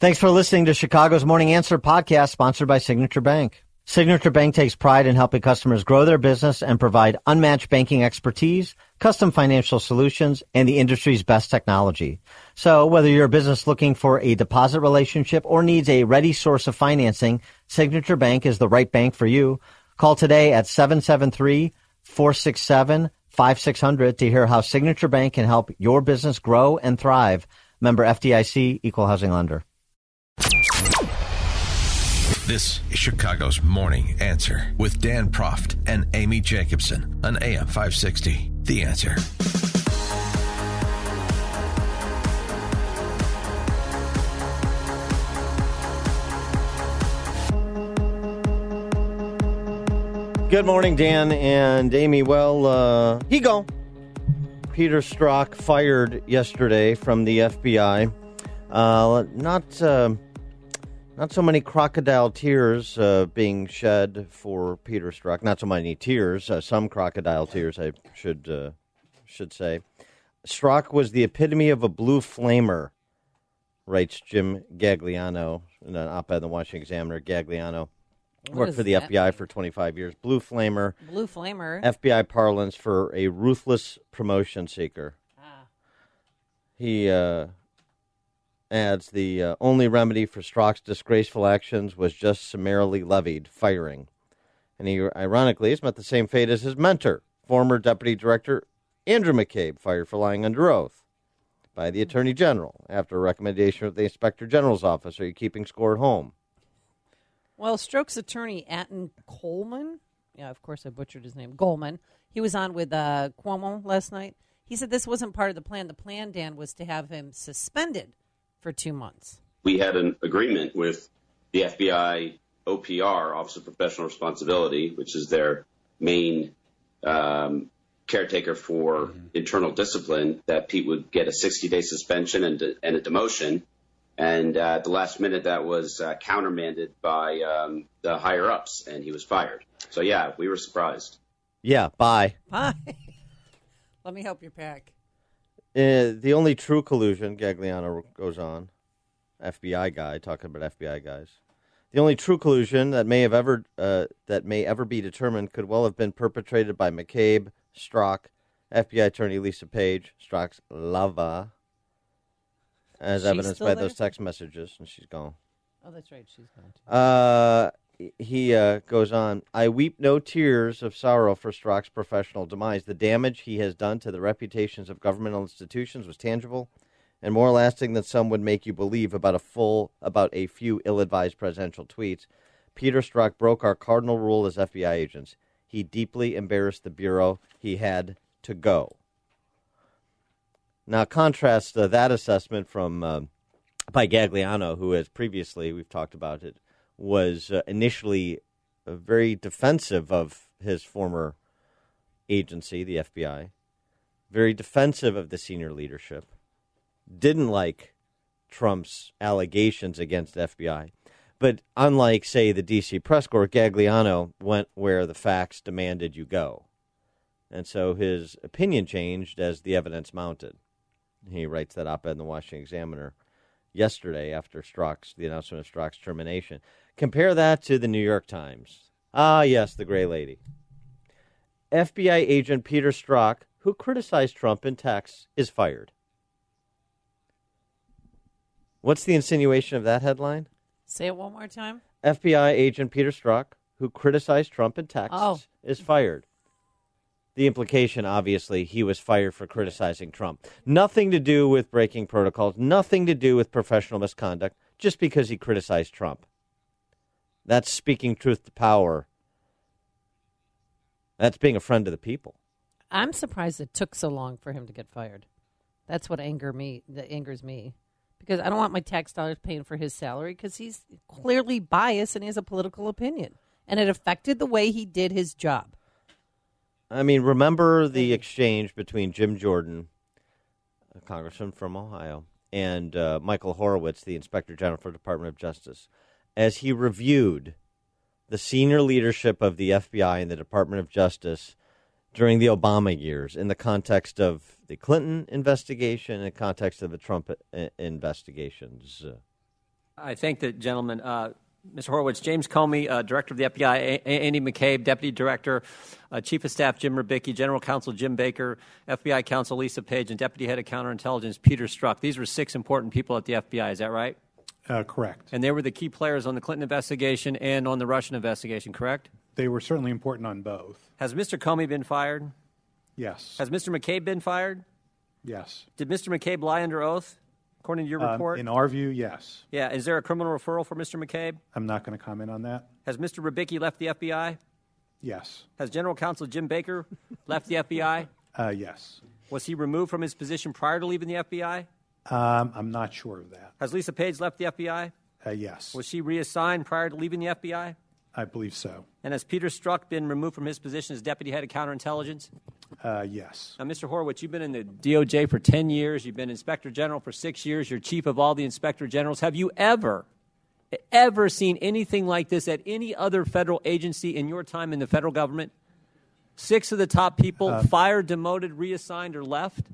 Thanks for listening to Chicago's Morning Answer podcast, sponsored by Signature Bank. Signature Bank takes pride in helping customers grow their business and provide unmatched banking expertise, custom financial solutions, and the industry's best technology. So whether you're a business looking for a deposit relationship or needs a ready source of financing, Signature Bank is the right bank for you. Call today at 773-467-5600 to hear how Signature Bank can help your business grow and thrive. Member FDIC, Equal Housing Lender. This is Chicago's Morning Answer with Dan Proft and Amy Jacobson on AM 560. The Answer. Good morning, Dan and Amy. Well, Peter Strzok fired yesterday from the FBI. Not so many crocodile tears being shed for Peter Strzok. Not so many tears, some crocodile tears, I should say. Strzok was the epitome of a blue flamer, writes Jim Gagliano in an op-ed in the Washington Examiner. Gagliano worked for the FBI for 25 years. Blue flamer. Blue flamer. FBI parlance for a ruthless promotion seeker. He adds the only remedy for Strzok's disgraceful actions was just summarily levied firing. And he, ironically, has met the same fate as his mentor, former Deputy Director Andrew McCabe, fired for lying under oath by the Attorney General after a recommendation of the Inspector General's office. Are you keeping score at home? Well, Strzok's attorney, Atten Coleman, of course I butchered his name, Goldman, he was on with Cuomo last night. He said this wasn't part of the plan. The plan, Dan, was to have him suspended for 2 months. We had an agreement with the FBI OPR, Office of Professional Responsibility, which is their main caretaker for internal discipline, that Pete would get a 60-day suspension and a demotion. And at the last minute, that was countermanded by the higher-ups, and he was fired. So, yeah, we were surprised. Yeah, bye. Bye. Let me help you pack. The only true collusion, Gagliano goes on, FBI guy, talking about FBI guys. The only true collusion that may ever be determined could well have been perpetrated by McCabe, Strzok, FBI attorney Lisa Page, Strzok's lover, as evidenced by those text messages, and she's gone. Oh, that's right, she's gone too. He goes on, I weep no tears of sorrow for Strzok's professional demise. The damage he has done to the reputations of governmental institutions was tangible and more lasting than some would make you believe about a few ill-advised presidential tweets. Peter Strzok broke our cardinal rule as FBI agents. He deeply embarrassed the Bureau. He had to go. Now, contrast that assessment from by Gagliano, who has previously, we've talked about it, was initially very defensive of his former agency, the FBI, very defensive of the senior leadership, didn't like Trump's allegations against the FBI. But unlike, say, the D.C. press corps, Gagliano went where the facts demanded you go. And so his opinion changed as the evidence mounted. He writes that op-ed in the Washington Examiner yesterday after the announcement of Strzok's termination. Compare that to the New York Times. Ah, yes, the gray lady. FBI agent Peter Strzok, who criticized Trump in texts, is fired. What's the insinuation of that headline? Say it one more time. FBI agent Peter Strzok, who criticized Trump in texts, is fired. The implication, obviously, he was fired for criticizing Trump. Nothing to do with breaking protocols, nothing to do with professional misconduct, just because he criticized Trump. That's speaking truth to power. That's being a friend of the people. I'm surprised it took so long for him to get fired. That's what angers me. Because I don't want my tax dollars paying for his salary because he's clearly biased and he has a political opinion. And it affected the way he did his job. I mean, remember the exchange between Jim Jordan, a congressman from Ohio, and Michael Horowitz, the Inspector General for the Department of Justice, as he reviewed the senior leadership of the FBI and the Department of Justice during the Obama years in the context of the Clinton investigation, in the context of the Trump investigations. I thank the gentleman. Mr. Horowitz, James Comey, Director of the FBI, Andy McCabe, Deputy Director, Chief of Staff Jim Rubicki, General Counsel Jim Baker, FBI Counsel Lisa Page, and Deputy Head of Counterintelligence Peter Strzok. These were 6 important people at the FBI. Is that right? Correct. And they were the key players on the Clinton investigation and on the Russian investigation, correct? They were certainly important on both. Has Mr. Comey been fired? Yes. Has Mr. McCabe been fired? Yes. Did Mr. McCabe lie under oath, according to your report? In our view, yes. Yeah. Is there a criminal referral for Mr. McCabe? I'm not going to comment on that. Has Mr. Rubicki left the FBI? Yes. Has General Counsel Jim Baker left the FBI? Yes. Was he removed from his position prior to leaving the FBI? I'm not sure of that. Has Lisa Page left the FBI? Yes. Was she reassigned prior to leaving the FBI? I believe so. And has Peter Strzok been removed from his position as Deputy Head of Counterintelligence? Yes. Now, Mr. Horowitz, you've been in the DOJ for 10 years. You've been Inspector General for 6 years. You're chief of all the Inspector Generals. Have you ever seen anything like this at any other federal agency in your time in the federal government? 6 of the top people fired, demoted, reassigned, or left?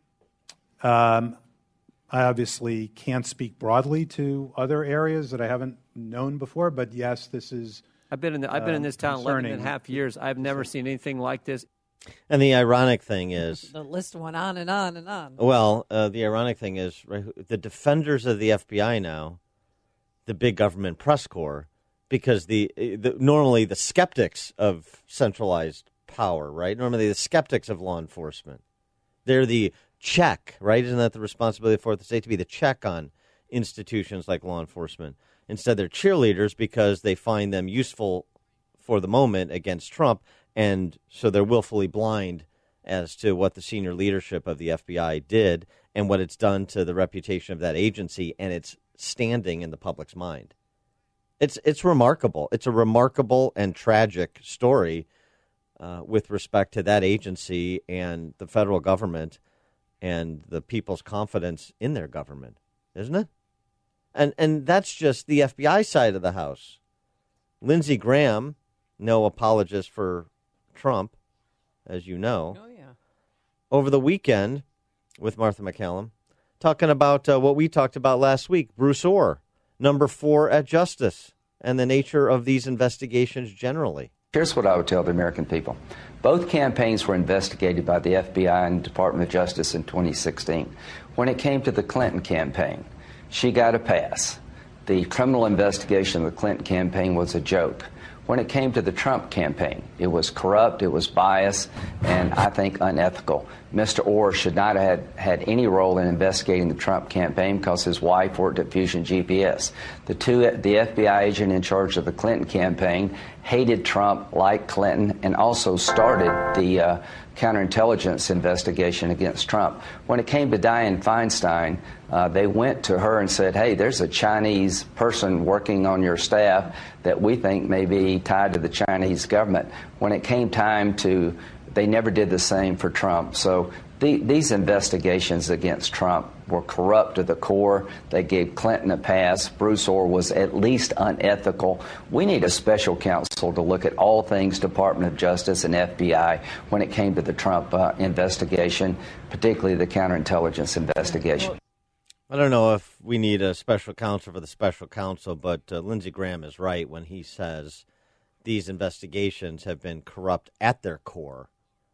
I obviously can't speak broadly to other areas that I haven't known before, but yes, this is. I've been in this town 11 and a half years. I've never seen anything like this. And the ironic thing is, The list went on and on and on. well, the ironic thing is, right, the defenders of the FBI now, the big government press corps, because normally the skeptics of centralized power, right? Normally the skeptics of law enforcement, they're the check, right? Isn't that the responsibility for the state to be the check on institutions like law enforcement? Instead, they're cheerleaders because they find them useful for the moment against Trump, and so they're willfully blind as to what the senior leadership of the FBI did and what it's done to the reputation of that agency and its standing in the public's mind. It's remarkable. It's a remarkable and tragic story with respect to that agency and the federal government and the people's confidence in their government, isn't it? And that's just the FBI side of the house. Lindsey Graham, no apologist for Trump, as you know, over the weekend with Martha McCallum, talking about what we talked about last week, Bruce Orr, number 4 at Justice, and the nature of these investigations generally. Here's what I would tell the American people. Both campaigns were investigated by the FBI and Department of Justice in 2016. When it came to the Clinton campaign, she got a pass. The criminal investigation of the Clinton campaign was a joke. When it came to the Trump campaign, it was corrupt, it was biased, and I think unethical. Mr. Orr should not have had any role in investigating the Trump campaign because his wife worked at Fusion GPS. The FBI agent in charge of the Clinton campaign hated Trump, liked Clinton, and also started the counterintelligence investigation against Trump. When it came to Dianne Feinstein, they went to her and said, hey, there's a Chinese person working on your staff that we think may be tied to the Chinese government. When it came time to, they never did the same for Trump. So these investigations against Trump were corrupt to the core. They gave Clinton a pass. Bruce Orr was at least unethical. We need a special counsel to look at all things Department of Justice and FBI when it came to the Trump investigation, particularly the counterintelligence investigation. I don't know if we need a special counsel for the special counsel, but Lindsey Graham is right when he says these investigations have been corrupt at their core,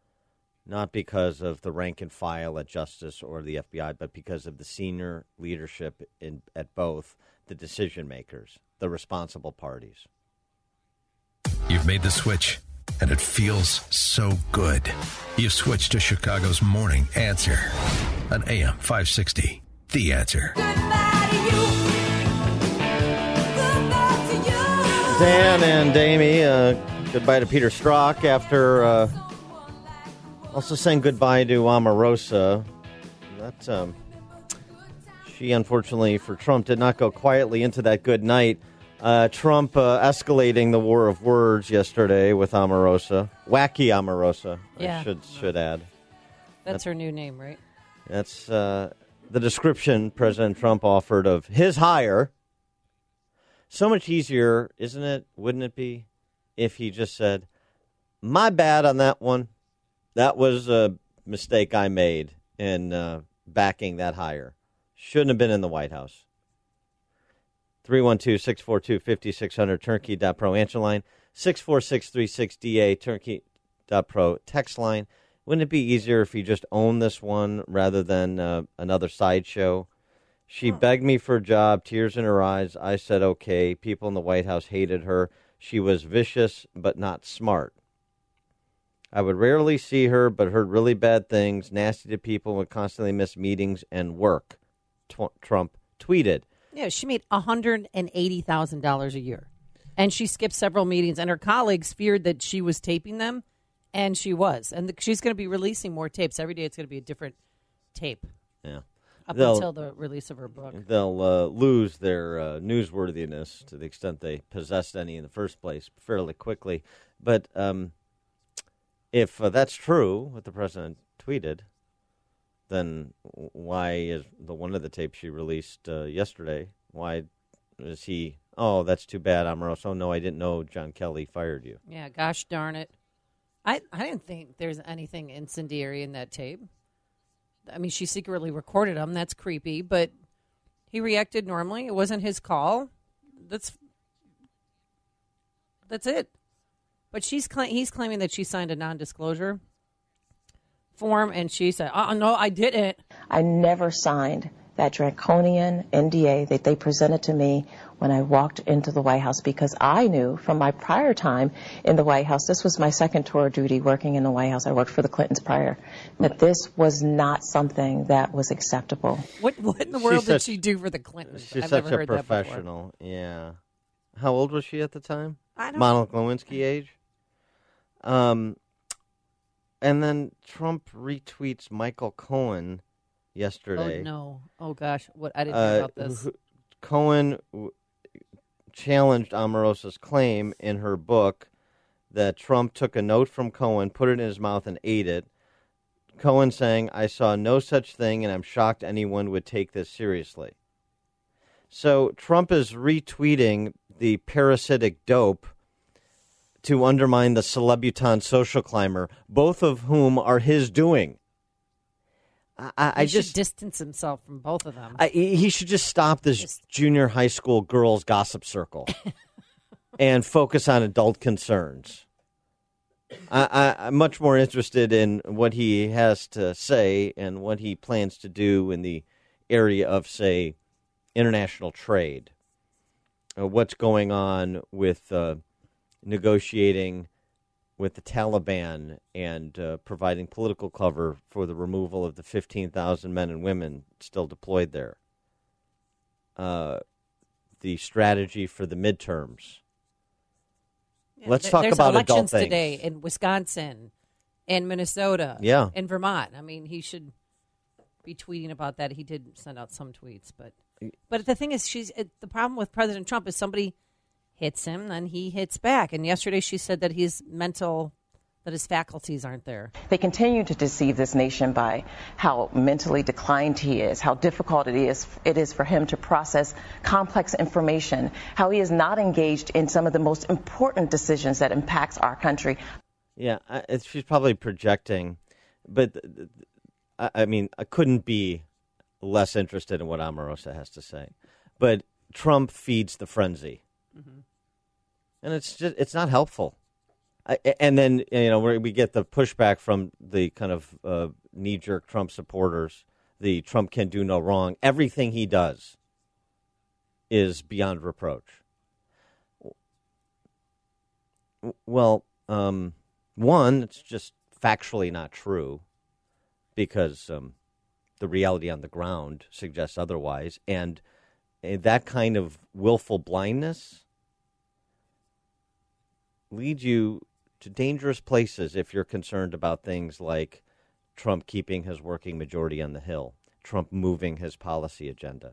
not because of the rank and file at Justice or the FBI, but because of the senior leadership at both, the decision makers, the responsible parties. You've made the switch, and it feels so good. You've switched to Chicago's Morning Answer on AM 560. The Answer. Dan and Amy, goodbye to Peter Strzok after also saying goodbye to Omarosa. That she, unfortunately for Trump, did not go quietly into that good night. Trump escalating the war of words yesterday with Omarosa. Wacky Omarosa, Yeah. I should add. That's her new name, right? That's the description President Trump offered of his hire. So much easier, isn't it? Wouldn't it be if he just said, my bad on that one. That was a mistake I made in backing that hire. Shouldn't have been in the White House. 312-642-5600, turnkey.pro answer line, 64636DA, turnkey.pro text line. Wouldn't it be easier if you just owned this one rather than another sideshow? She begged me for a job, tears in her eyes. I said okay. People in the White House hated her. She was vicious but not smart. I would rarely see her, but heard really bad things, nasty to people, would constantly miss meetings and work, Trump tweeted. Yeah, she made $180,000 a year. And she skipped several meetings, and her colleagues feared that she was taping them, and she was. And she's going to be releasing more tapes. Every day it's going to be a different tape. Yeah. Until the release of her book. They'll lose their newsworthiness to the extent they possessed any in the first place fairly quickly. But if that's true, what the president tweeted, then why is one of the tapes she released yesterday, why is he, oh, that's too bad, Omarosa. Oh, no, I didn't know John Kelly fired you. Yeah, gosh darn it. I didn't think there's anything incendiary in that tape. I mean, she secretly recorded him. That's creepy, but he reacted normally. It wasn't his call. That's it. But he's claiming that she signed a non-disclosure form, and she said, "Oh no, I didn't. I never signed that draconian NDA that they presented to me when I walked into the White House, because I knew from my prior time in the White House, this was my second tour of duty working in the White House. I worked for the Clintons prior, that this was not something that was acceptable." What in the world did she do for the Clintons? She's I've such never a heard professional. Yeah. How old was she at the time? I don't Monica Lewinsky age? And then Trump retweets Michael Cohen yesterday. Oh, no. Oh, gosh. What? I didn't know about this. Cohen challenged Omarosa's claim in her book that Trump took a note from Cohen, put it in his mouth, and ate it. Cohen saying, "I saw no such thing, and I'm shocked anyone would take this seriously." So Trump is retweeting the parasitic dope to undermine the Celebutant social climber, both of whom are his doing. He should distance himself from both of them. He should just stop this junior high school girls' gossip circle and focus on adult concerns. I'm much more interested in what he has to say and what he plans to do in the area of, say, international trade. What's going on with negotiating with the Taliban and providing political cover for the removal of the 15,000 men and women still deployed there. The strategy for the midterms. Yeah, Let's talk about adult elections things. today in Wisconsin, in Minnesota, in Vermont. I mean, he should be tweeting about that. He did send out some tweets, but the thing is, the problem with President Trump is somebody hits him, then he hits back. And yesterday she said that his faculties aren't there. They continue to deceive this nation by how mentally declined he is, how difficult it is for him to process complex information, how he is not engaged in some of the most important decisions that impacts our country. Yeah, she's probably projecting, but I mean, I couldn't be less interested in what Omarosa has to say. But Trump feeds the frenzy. Mm-hmm. And it's not helpful. And then, we get the pushback from the kind of knee-jerk Trump supporters, the Trump can do no wrong. Everything he does is beyond reproach. Well, one, it's just factually not true because the reality on the ground suggests otherwise. And that kind of willful blindness leads you to dangerous places if you're concerned about things like Trump keeping his working majority on the Hill, Trump moving his policy agenda.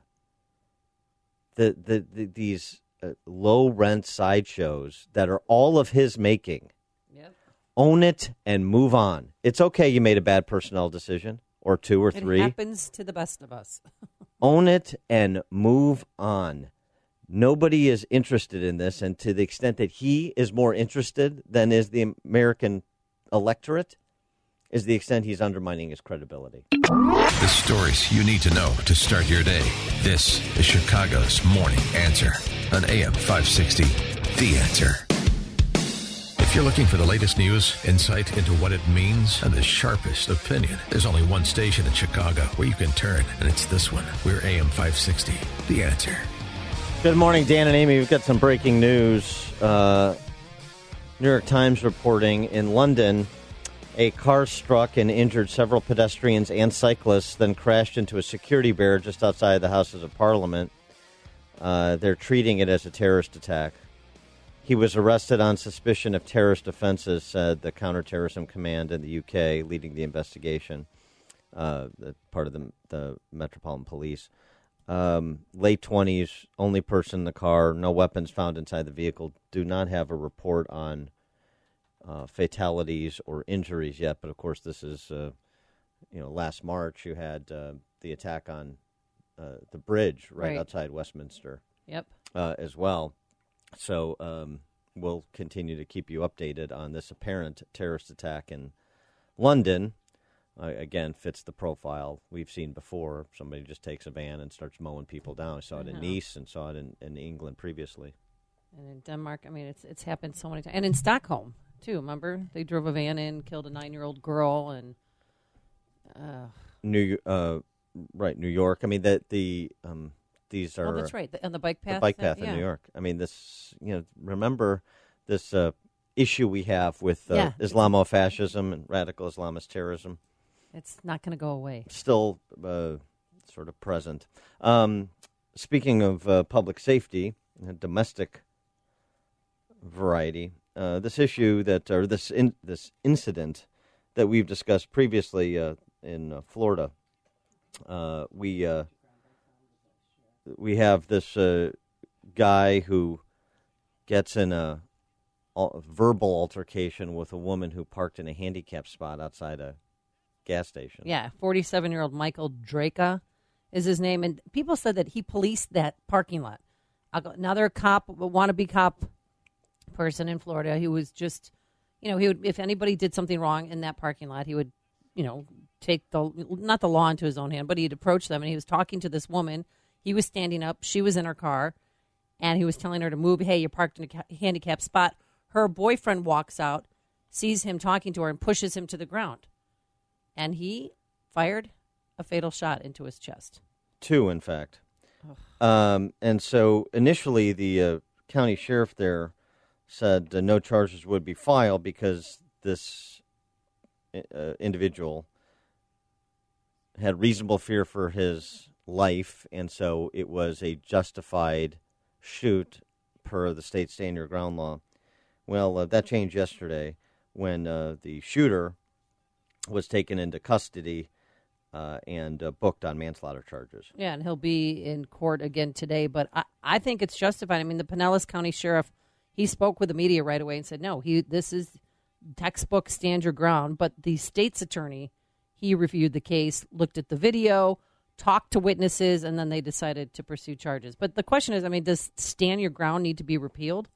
These low-rent sideshows that are all of his making. Yep. Own it and move on. It's okay you made a bad personnel decision, or two or three. It happens to the best of us. Own it and move on. Nobody is interested in this, and to the extent that he is more interested than is the American electorate, is the extent he's undermining his credibility. The stories you need to know to start your day. This is Chicago's Morning Answer on AM 560. The Answer. If you're looking for the latest news, insight into what it means, and the sharpest opinion, there's only one station in Chicago where you can turn, and it's this one. We're AM 560. The Answer. Good morning, Dan and Amy. We've got some breaking news. New York Times reporting in London, a car struck and injured several pedestrians and cyclists, then crashed into a security barrier just outside the Houses of Parliament. They're treating it as a terrorist attack. He was arrested on suspicion of terrorist offenses, said the Counterterrorism Command in the UK, leading the investigation, part of the Metropolitan Police. Late 20s, only person in the car, no weapons found inside the vehicle. Do not have a report on fatalities or injuries yet, but of course this is, last March you had the attack on the bridge right outside Westminster. Yep. As well. So we'll continue to keep you updated on this apparent terrorist attack in London. Again, fits the profile we've seen before. Somebody just takes a van and starts mowing people down. I saw it in Nice and saw it in England previously. And in Denmark, I mean, it's happened so many times. And in Stockholm, too, remember? They drove a van in, killed a 9-year-old girl. And New York. I mean, these are... Oh, that's right, on the bike path. The bike path in New York. I mean, this, remember this issue we have with Islamofascism and radical Islamist terrorism. It's not going to go away. Still sort of present. Speaking of public safety, domestic variety, this issue this incident that we've discussed previously in Florida, we have this guy who gets in a verbal altercation with a woman who parked in a handicap spot outside a gas station. Yeah, 47-year-old Michael Draka is his name. And people said that he policed that parking lot. Another cop, a wannabe cop person in Florida, who was just, he would, if anybody did something wrong in that parking lot, he would, take not the law into his own hand, but he'd approach them, and he was talking to this woman. He was standing up. She was in her car, and he was telling her to move. Hey, you're parked in a handicapped spot. Her boyfriend walks out, sees him talking to her, and pushes him to the ground. And he fired a fatal shot into his chest. 2, in fact. And so initially the county sheriff there said no charges would be filed because this individual had reasonable fear for his life, and so it was a justified shoot per the state stand your ground law. Well, that changed yesterday when the shooter was taken into custody and booked on manslaughter charges. Yeah, and he'll be in court again today, but I think it's justified. I mean, the Pinellas County Sheriff, he spoke with the media right away and said, no, this is textbook stand your ground, but the state's attorney, he reviewed the case, looked at the video, talked to witnesses, and then they decided to pursue charges. But the question is, I mean, does stand your ground need to be repealed?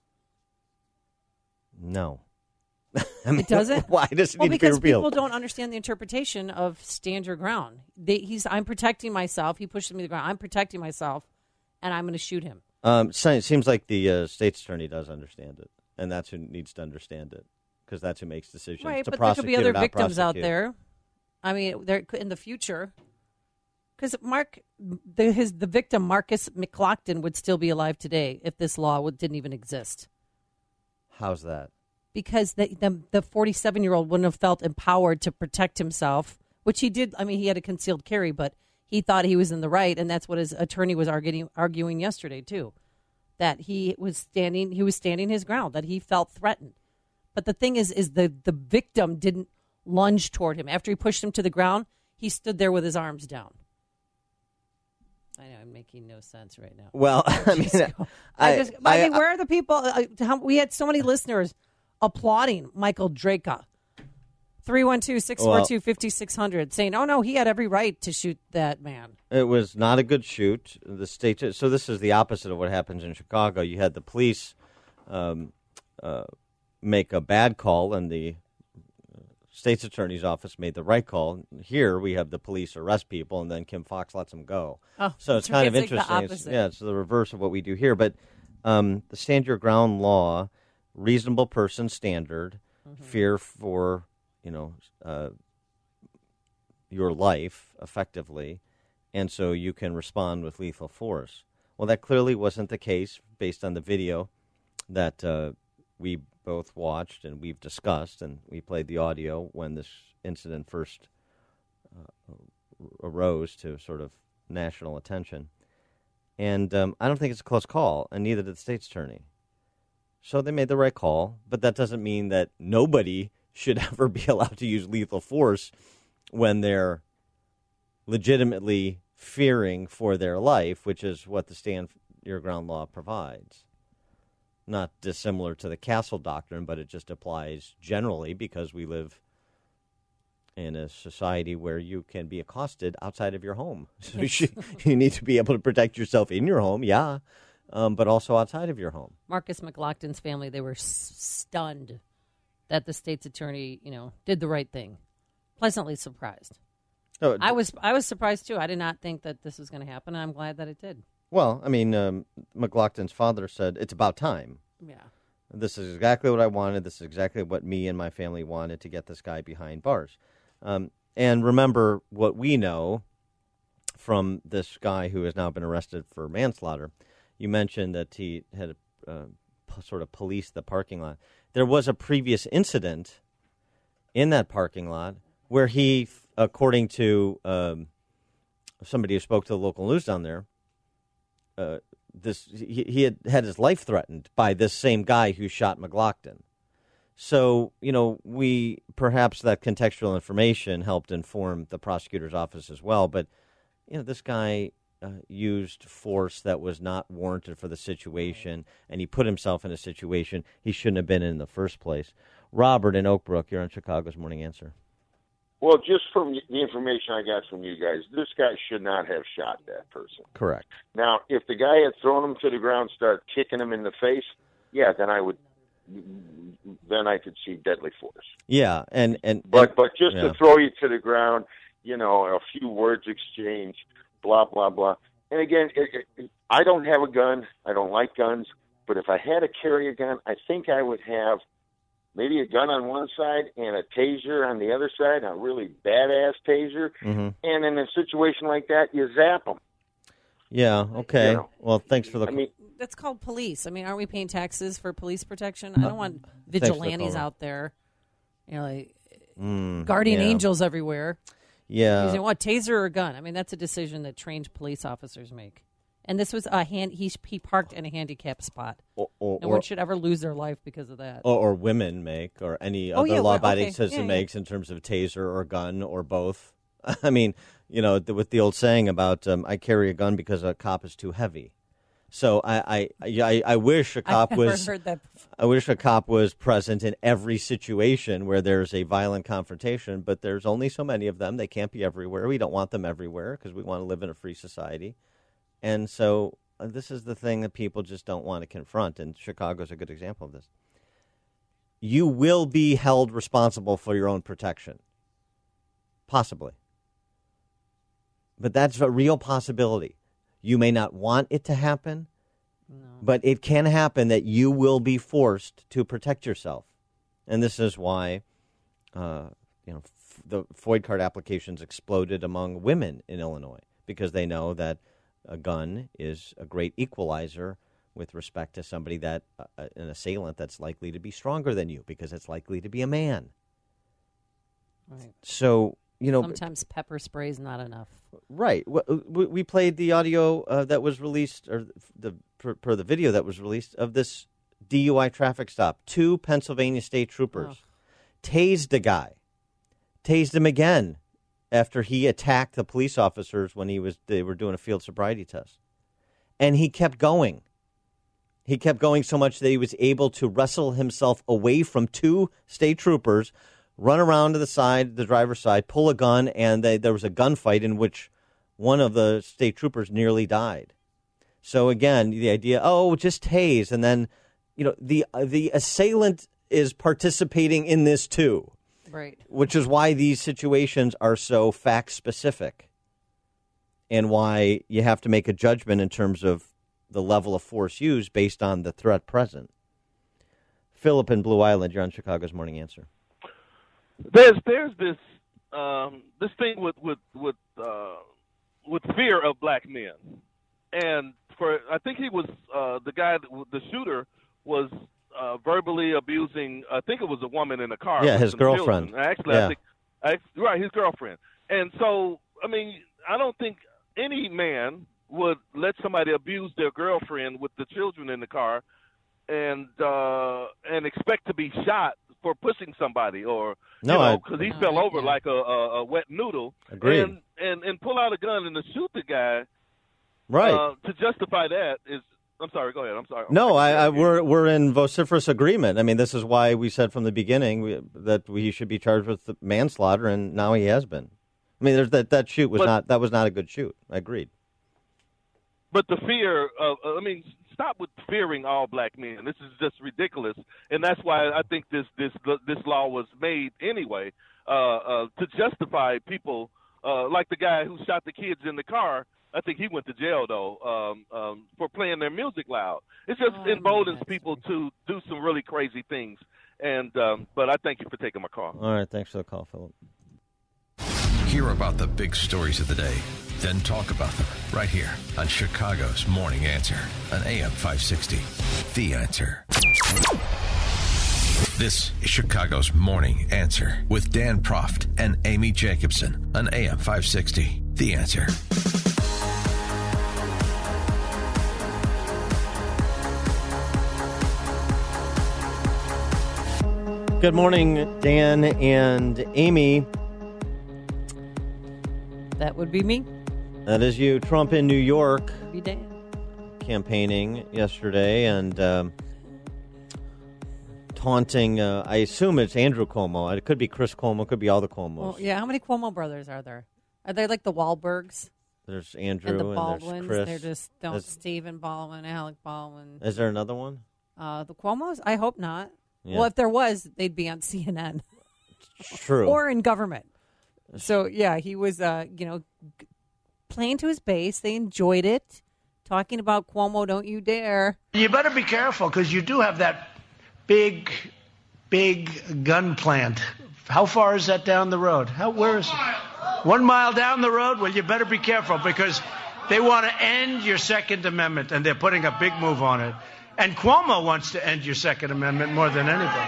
No. It doesn't? Why does it need to be because repealed? People don't understand the interpretation of stand your ground. I'm protecting myself. He pushed me to the ground. I'm protecting myself, and I'm going to shoot him. It seems like the state's attorney does understand it, and that's who needs to understand it, because that's who makes decisions. Right, to but there could be other victims out prosecute. there. I mean, there in the future, because the victim, Marcus McLaughlin, would still be alive today if this law didn't even exist. How's that? Because the 47-year-old wouldn't have felt empowered to protect himself, which he did. I mean, he had a concealed carry, but he thought he was in the right, and that's what his attorney was arguing yesterday too, that he was standing his ground, that he felt threatened. But the thing is the victim didn't lunge toward him. After he pushed him to the ground, he stood there with his arms down. I know I'm making no sense right now. Well, I mean, where are the people? We had so many listeners applauding Michael Draka. 312-642-5600 saying, oh, no, he had every right to shoot that man. It was not a good shoot. The state. So this is the opposite of what happens in Chicago. You had the police make a bad call, and the state's attorney's office made the right call. Here we have the police arrest people, and then Kim Foxx lets them go. Oh, so it's kind of like the interesting. opposite. It's the reverse of what we do here. But the stand your ground law, reasonable person standard, fear for your life effectively, and so you can respond with lethal force. Well, that clearly wasn't the case based on the video that we both watched and we've discussed, and we played the audio when this incident first arose to sort of national attention. And I don't think it's a close call, and neither did the state's attorney. So they made the right call, but that doesn't mean that nobody should ever be allowed to use lethal force when they're legitimately fearing for their life, which is what the stand your ground law provides. Not dissimilar to the Castle Doctrine, but it just applies generally because we live in a society where you can be accosted outside of your home. So you need to be able to protect yourself in your home, but also outside of your home. Marcus McLaughlin's family, they were stunned that the state's attorney, did the right thing. Pleasantly surprised. Oh, I was surprised, too. I did not think that this was going to happen, and I'm glad that it did. Well, I mean, McLaughlin's father said, it's about time. Yeah. This is exactly what I wanted. This is exactly what me and my family wanted, to get this guy behind bars. And remember what we know from this guy who has now been arrested for manslaughter. You mentioned that he had sort of policed the parking lot. There was a previous incident in that parking lot where he, according to somebody who spoke to the local news down there, he had his life threatened by this same guy who shot McLaughlin. So, we perhaps that contextual information helped inform the prosecutor's office as well. But, this guy used force that was not warranted for the situation, and he put himself in a situation he shouldn't have been in the first place. Robert in Oak Brook, you're on Chicago's Morning Answer. Well, just from the information I got from you guys, this guy should not have shot that person. Correct. Now, if the guy had thrown him to the ground, started kicking him in the face, then I could see deadly force. Yeah, but just to throw you to the ground, a few words exchanged, blah blah blah. And again, I don't have a gun. I don't like guns. But if I had to carry a gun, I think I would have maybe a gun on one side and a taser on the other side, a really badass taser. Mm-hmm. And in a situation like that, you zap them. Yeah. Okay. Well, thanks for the. That's called police. I mean, aren't we paying taxes for police protection? I don't want vigilantes out there, guardian angels everywhere. Yeah. Using what, taser or gun? I mean, that's a decision that trained police officers make. And this was he parked in a handicapped spot. No one should ever lose their life because of that. Or women make, or any other law-abiding citizen makes in terms of taser or gun or both. I mean, with the old saying about I carry a gun because a cop is too heavy. So I wish a cop was. Heard that before. I wish a cop was present in every situation where there's a violent confrontation, but there's only so many of them. They can't be everywhere. We don't want them everywhere because we want to live in a free society. And so this is the thing that people just don't want to confront, and Chicago's a good example of this. You will be held responsible for your own protection, possibly. But that's a real possibility. You may not want it to happen, but it can happen that you will be forced to protect yourself. And this is why the FOID card applications exploded among women in Illinois, because they know that a gun is a great equalizer with respect to somebody that an assailant that's likely to be stronger than you, because it's likely to be a man. Right. So, sometimes pepper spray is not enough. Right. We played the audio that was released, or per the video that was released, of this DUI traffic stop. 2 Pennsylvania state troopers tased a guy, tased him again after he attacked the police officers when they were doing a field sobriety test. And he kept going. He kept going so much that he was able to wrestle himself away from 2 state troopers, run around to the driver's side, pull a gun, and there was a gunfight in which one of the state troopers nearly died. So again, the idea, just tase, and then the assailant is participating in this too. Right. Which is why these situations are so fact-specific and why you have to make a judgment in terms of the level of force used based on the threat present. Philip in Blue Island, you're on Chicago's Morning Answer. There's this this thing with fear of black men, and I think he was the shooter was verbally abusing. I think it was a woman in a car. Yeah, with his some girlfriend. children. Actually, yeah. right, his girlfriend. And so, I mean, I don't think any man would let somebody abuse their girlfriend with the children in the car, and expect to be shot for pushing somebody or because he fell over like a wet noodle. Agreed. And pull out a gun and to shoot the guy. Right. To justify that is. I'm sorry. Go ahead. I'm sorry. No, we're in vociferous agreement. I mean, this is why we said from the beginning that he should be charged with manslaughter, and now he has been. I mean, that shoot was not a good shoot. I agreed. But the fear of, stop with fearing all black men. This is just ridiculous, and that's why I think this law was made anyway to justify people like the guy who shot the kids in the car. I think he went to jail though for playing their music loud. It just emboldens people to do some really crazy things. And but I thank you for taking my call. All right, thanks for the call, Philip. Hear about the big stories of the day, then talk about them right here on Chicago's Morning Answer on AM 560. The Answer. This is Chicago's Morning Answer with Dan Proft and Amy Jacobson on AM 560. The Answer. Good morning, Dan and Amy. That would be me. That is you. Trump in New York. Be Dan. Campaigning yesterday and taunting, I assume it's Andrew Cuomo. It could be Chris Cuomo. It could be all the Cuomos. Well, yeah, how many Cuomo brothers are there? Are they like the Wahlbergs? There's Andrew and the and Baldwins. there's They're Chris. just Stephen Baldwin, Alec Baldwin. Is there another one? The Cuomos? I hope not. Yeah. Well, if there was, they'd be on CNN. True. Or in government. So, yeah, he was, playing to his base. They enjoyed it. Talking about Cuomo, don't you dare. You better be careful because you do have that big gun plant. How far is that down the road? Where is it? 1 mile down the road? Well, you better be careful because they want to end your Second Amendment, and they're putting a big move on it. And Cuomo wants to end your Second Amendment more than anybody.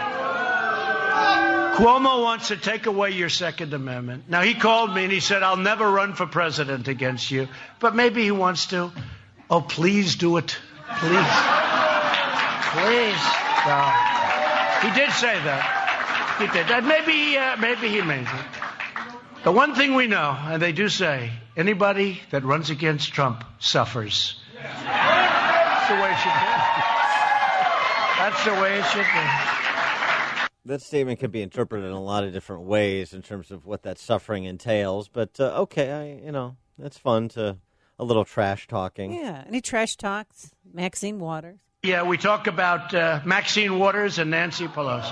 Cuomo wants to take away your Second Amendment. Now, he called me and he said, I'll never run for president against you. But maybe he wants to. Oh, please do it. Please. Please. No. He did say that. He did that. Maybe he means it. The one thing we know, and they do say, anybody that runs against Trump suffers. That's the way it should be. That's the way it should be. That statement can be interpreted in a lot of different ways in terms of what that suffering entails. But, okay, that's fun to a little trash talking. Yeah, and he trash talks Maxine Waters. Yeah, we talk about Maxine Waters and Nancy Pelosi.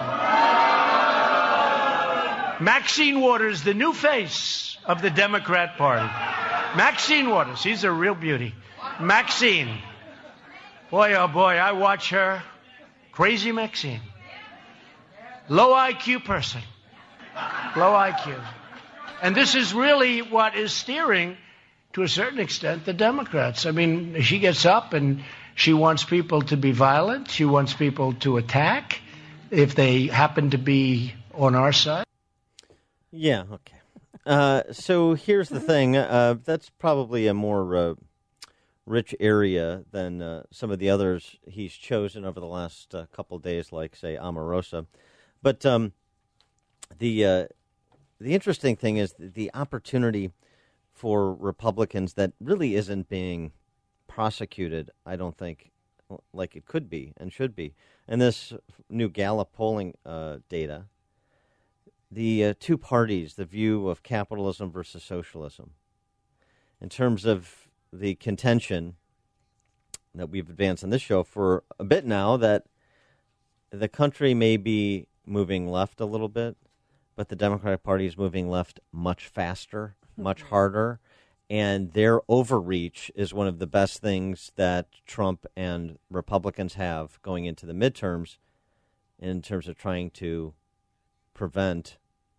Maxine Waters, the new face of the Democrat Party. Maxine Waters, she's a real beauty. Maxine. Boy, oh boy, I watch her. Crazy Maxine. Low IQ person. Low IQ. And this is really what is steering, to a certain extent, the Democrats. I mean, she gets up and she wants people to be violent. She wants people to attack if they happen to be on our side. Yeah, okay. So here's the thing. That's probably a more rich area than some of the others he's chosen over the last couple of days, like, say, Omarosa. But the interesting thing is the opportunity for Republicans that really isn't being prosecuted, I don't think, like it could be and should be. And this new Gallup polling data, the two parties, the view of capitalism versus socialism, in terms of the contention that we've advanced on this show for a bit now, that the country may be moving left a little bit, but the Democratic Party is moving left much faster, much harder, and their overreach is one of the best things that Trump and Republicans have going into the midterms in terms of trying to prevent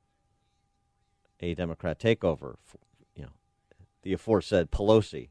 a Democrat takeover, the aforesaid Pelosi.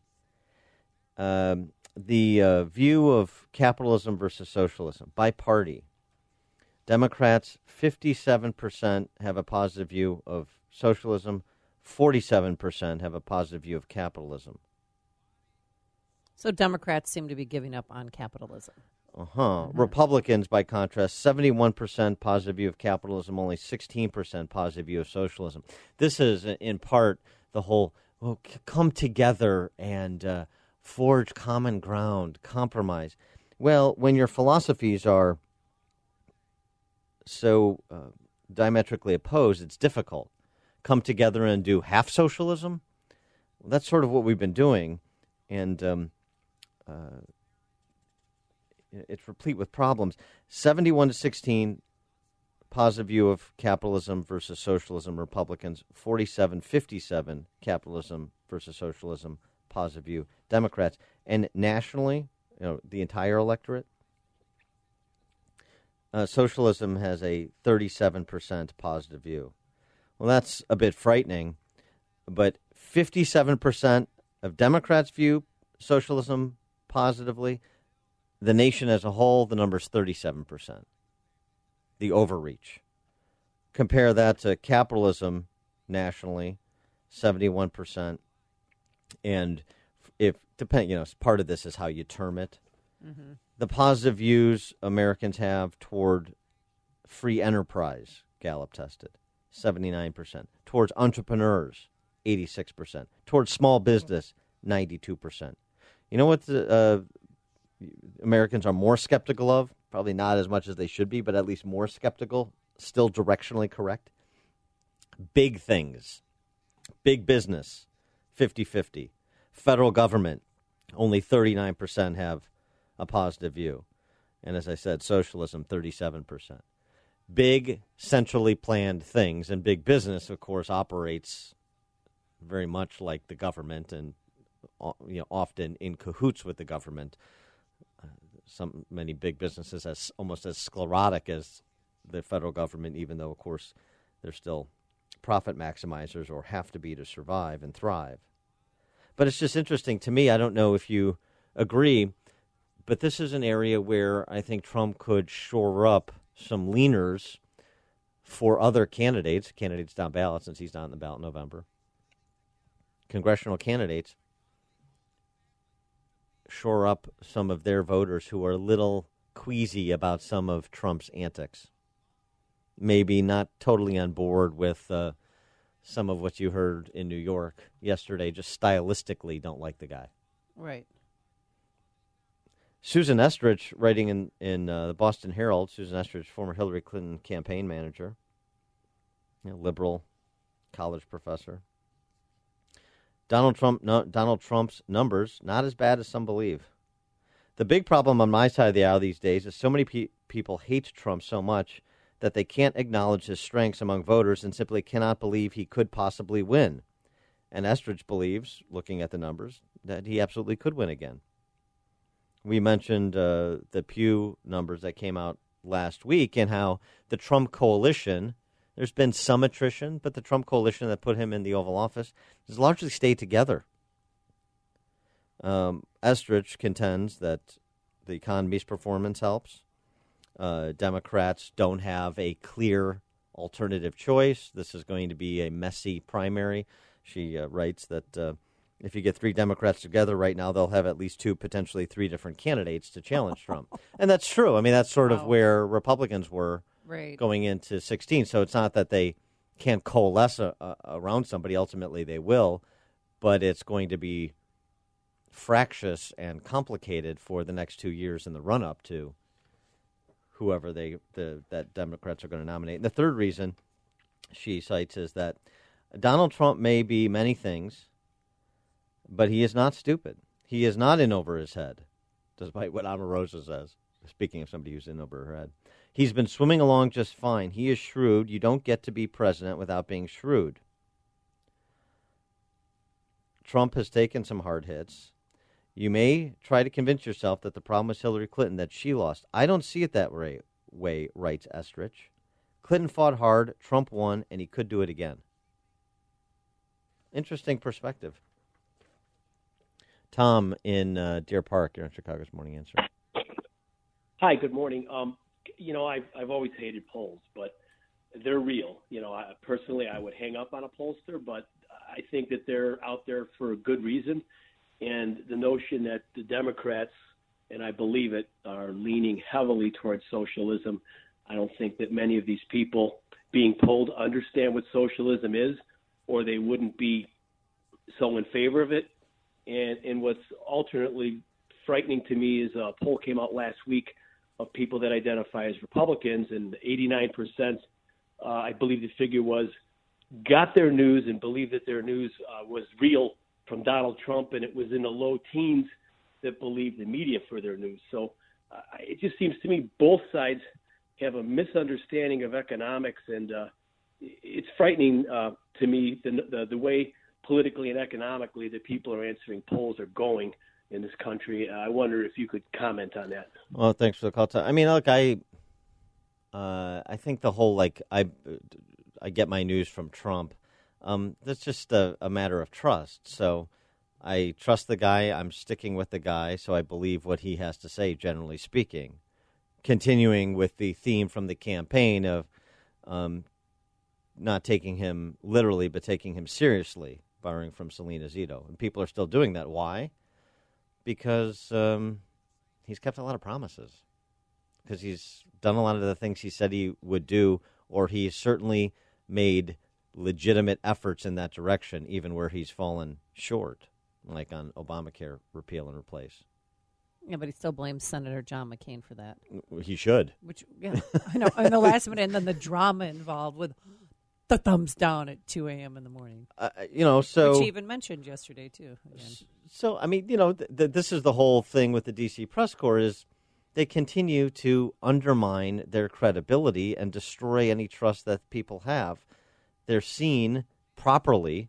The view of capitalism versus socialism by party. Democrats, 57% have a positive view of socialism. 47% have a positive view of capitalism. So Democrats seem to be giving up on capitalism. Republicans, by contrast, 71% positive view of capitalism, only 16% positive view of socialism. This is, in part, the whole come together and forge common ground, compromise. Well, when your philosophies are so diametrically opposed, it's difficult. Come together and do half socialism? Well, that's sort of what we've been doing, and it's replete with problems. 71-16 positive view of capitalism versus socialism, Republicans. 47-57 capitalism versus socialism, positive view, Democrats. And nationally, the entire electorate, socialism has a 37% positive view. Well, that's a bit frightening, but 57% of Democrats view socialism positively. The nation as a whole, the number is 37%. The overreach. Compare that to capitalism nationally, 71%. And part of this is how you term it. Mm-hmm. The positive views Americans have toward free enterprise, Gallup tested, 79%. Towards entrepreneurs, 86%. Towards small business, 92%. You know what the Americans are more skeptical of? Probably not as much as they should be, but at least more skeptical, still directionally correct. Big things. Big business, 50-50. Federal government, only 39% have a positive view. And as I said, socialism, 37%. Big, centrally planned things, and big business, of course, operates very much like the government and often in cahoots with the government. Many big businesses as almost as sclerotic as the federal government, even though, of course, they're still profit maximizers or have to be to survive and thrive. But it's just interesting to me. I don't know if you agree, but this is an area where I think Trump could shore up some leaners for other candidates down ballot, since he's not on the ballot in November. Congressional candidates shore up some of their voters who are a little queasy about some of Trump's antics. Maybe not totally on board with some of what you heard in New York yesterday, just stylistically don't like the guy. Right. Susan Estrich, writing in the Boston Herald, Susan Estrich, former Hillary Clinton campaign manager, liberal college professor. Donald Trump's numbers, not as bad as some believe. The big problem on my side of the aisle these days is so many people hate Trump so much that they can't acknowledge his strengths among voters and simply cannot believe he could possibly win. And Estrich believes, looking at the numbers, that he absolutely could win again. We mentioned the Pew numbers that came out last week and how the Trump coalition, there's been some attrition, but the Trump coalition that put him in the Oval Office has largely stayed together. Estrich contends that the economy's performance helps. Democrats don't have a clear alternative choice. This is going to be a messy primary. She writes that if you get three Democrats together right now, they'll have at least two, potentially three different candidates to challenge Trump. And that's true. I mean, that's sort of where Republicans were going into 16. So it's not that they can't coalesce around somebody. Ultimately, they will. But it's going to be fractious and complicated for the next 2 years in the run-up to whoever that Democrats are going to nominate. And the third reason she cites is that Donald Trump may be many things, but he is not stupid. He is not in over his head, despite what Omarosa says. speaking of somebody who's in over her head. He's been swimming along just fine. He is shrewd. You don't get to be president without being shrewd. Trump has taken some hard hits. You may try to convince yourself that the problem was Hillary Clinton, that she lost. I don't see it that way, writes Estrich. Clinton fought hard, Trump won, and he could do it again. Interesting perspective. Tom in Deer Park, you're on Chicago's Morning Answer. Hi, good morning. I've always hated polls, but they're real. Personally, I would hang up on a pollster, but I think that they're out there for a good reason. And the notion that the Democrats, and I believe it, are leaning heavily towards socialism. I don't think that many of these people being polled understand what socialism is, or they wouldn't be so in favor of it. And what's alternately frightening to me is a poll came out last week of people that identify as Republicans, and 89%, I believe the figure was, got their news and believed that their news was real from Donald Trump, and it was in the low teens that believed the media for their news. So it just seems to me both sides have a misunderstanding of economics, and it's frightening to me the way politically and economically that people are answering polls are going in this country. I wonder if you could comment on that. Well, thanks for the call. I mean, look, I think the whole, I get my news from Trump. That's just a matter of trust. So I trust the guy. I'm sticking with the guy, so I believe what he has to say, generally speaking. Continuing with the theme from the campaign of not taking him literally, but taking him seriously, borrowing from Selena Zito. And people are still doing that. Why? Because he's kept a lot of promises. Because he's done a lot of the things he said he would do, or he's certainly made legitimate efforts in that direction, even where he's fallen short, like on Obamacare repeal and replace. Yeah, but he still blames Senator John McCain for that. He should. Which, yeah, I know, in the last minute, and then the drama involved with the thumbs down at 2 a.m. in the morning. So... Which he even mentioned yesterday, too. Again. So, I mean, this is the whole thing with the D.C. press corps is they continue to undermine their credibility and destroy any trust that people have. They're seen properly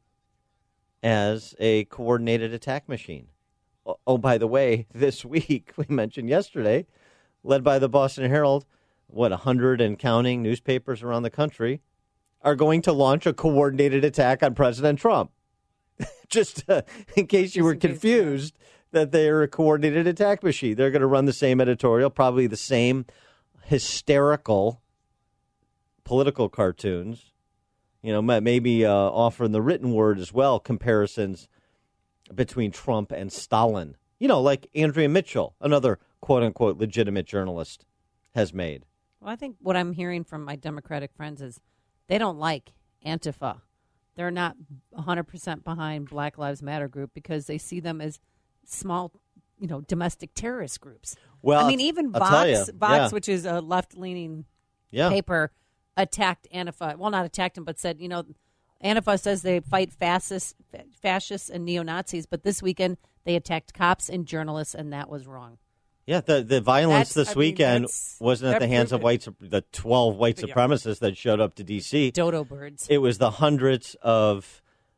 as a coordinated attack machine. Oh, by the way, this week, we mentioned yesterday, led by the Boston Herald, 100 and counting newspapers around the country are going to launch a coordinated attack on President Trump. Just in case you were confused that they're a coordinated attack machine. They're going to run the same editorial, probably the same hysterical political cartoons. Maybe offer in the written word as well comparisons between Trump and Stalin. Like Andrea Mitchell, another quote-unquote legitimate journalist, has made. Well, I think what I'm hearing from my Democratic friends is they don't like Antifa. They're not 100% behind Black Lives Matter group because they see them as small, domestic terrorist groups. Well, I mean, even Vox, which is a left-leaning paper, attacked Antifa. Well, not attacked him, but said, Antifa says they fight fascists and neo-Nazis, but this weekend they attacked cops and journalists, and that was wrong. Yeah, the violence this weekend wasn't at the hands of the 12 white supremacists that showed up to D.C. Dodo birds. It was the hundreds of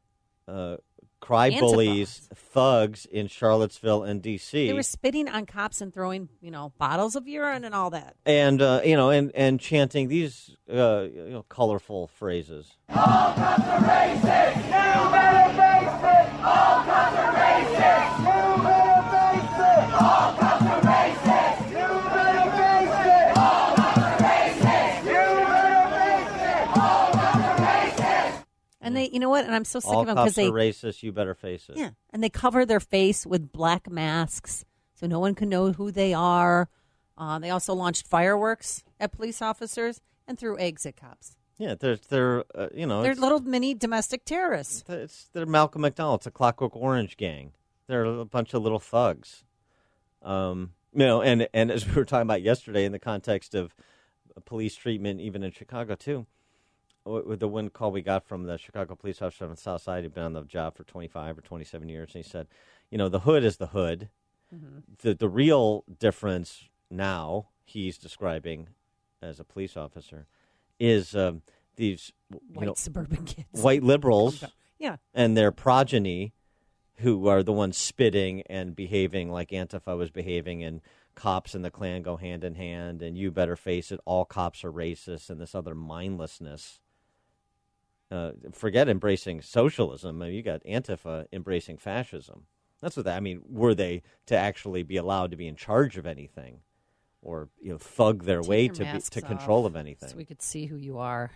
cry-bullies, thugs in Charlottesville and D.C. They were spitting on cops and throwing, bottles of urine and all that. And, and chanting these, colorful phrases. All cops are racist! You better face it! All cops are racist! You better face it! All cops are racist! You better face it! All cops are racist! You better face it! All cops are racist! And they, and I'm so sick All of them because they... All cops are racist, you better face it. Yeah, and they cover their face with black masks so no one can know who they are. They also launched fireworks at police officers and threw eggs at cops. Yeah, they're little mini domestic terrorists. They're Malcolm McDowell. It's a Clockwork Orange gang. They're a bunch of little thugs. And as we were talking about yesterday in the context of police treatment, even in Chicago too, with the one call we got from the Chicago police officer on the South Side, he'd been on the job for 25 or 27 years, and he said, the hood is the hood. Mm-hmm. The real difference now he's describing as a police officer is these white suburban kids, white liberals, yeah, and their progeny, who are the ones spitting and behaving like Antifa was behaving, and cops and the Klan go hand in hand, and you better face it, all cops are racist, and this other mindlessness. Forget embracing socialism. I mean, you got Antifa embracing fascism. That's what I mean. Were they to actually be allowed to be in charge of anything, or thug their way to control of anything? So we could see who you are.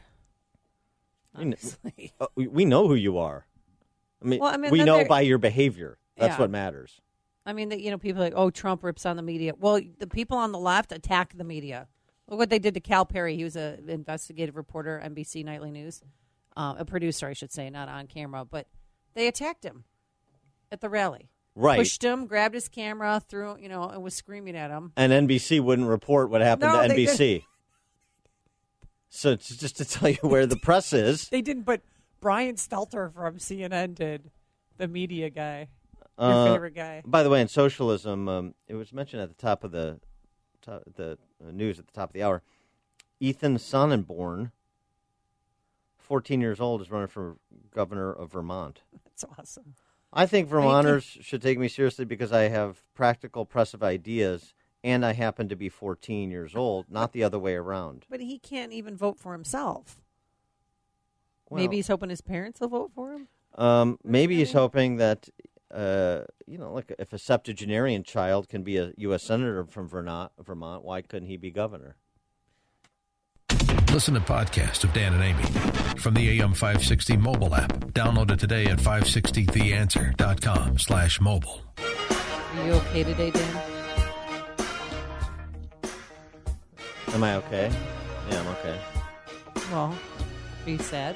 We know who you are. I mean we know by your behavior. That's what matters. I mean, people are like, oh, Trump rips on the media. Well, the people on the left attack the media. Look what they did to Cal Perry. He was an investigative reporter, NBC Nightly News, a producer, I should say, not on camera. But they attacked him at the rally. Right. Pushed him, grabbed his camera, threw, and was screaming at him. And NBC wouldn't report what happened to NBC. So it's just to tell you where the press is. They didn't, but Brian Stelter from CNN did, the media guy, your favorite guy. By the way, in socialism, it was mentioned at the top of the news at the top of the hour. Ethan Sonnenborn, 14 years old, is running for governor of Vermont. That's awesome. I think Vermonters should take me seriously because I have practical, progressive ideas, and I happen to be 14 years old, not the other way around. But he can't even vote for himself. Well, maybe he's hoping his parents will vote for him? Maybe he's hoping that, like if a septuagenarian child can be a U.S. Senator from Vermont, why couldn't he be governor? Listen to podcasts of Dan and Amy from the AM 560 mobile app. Download it today at 560theanswer.com/mobile. Are you okay today, Dan? Am I okay? Yeah, I'm okay. Well, are you sad?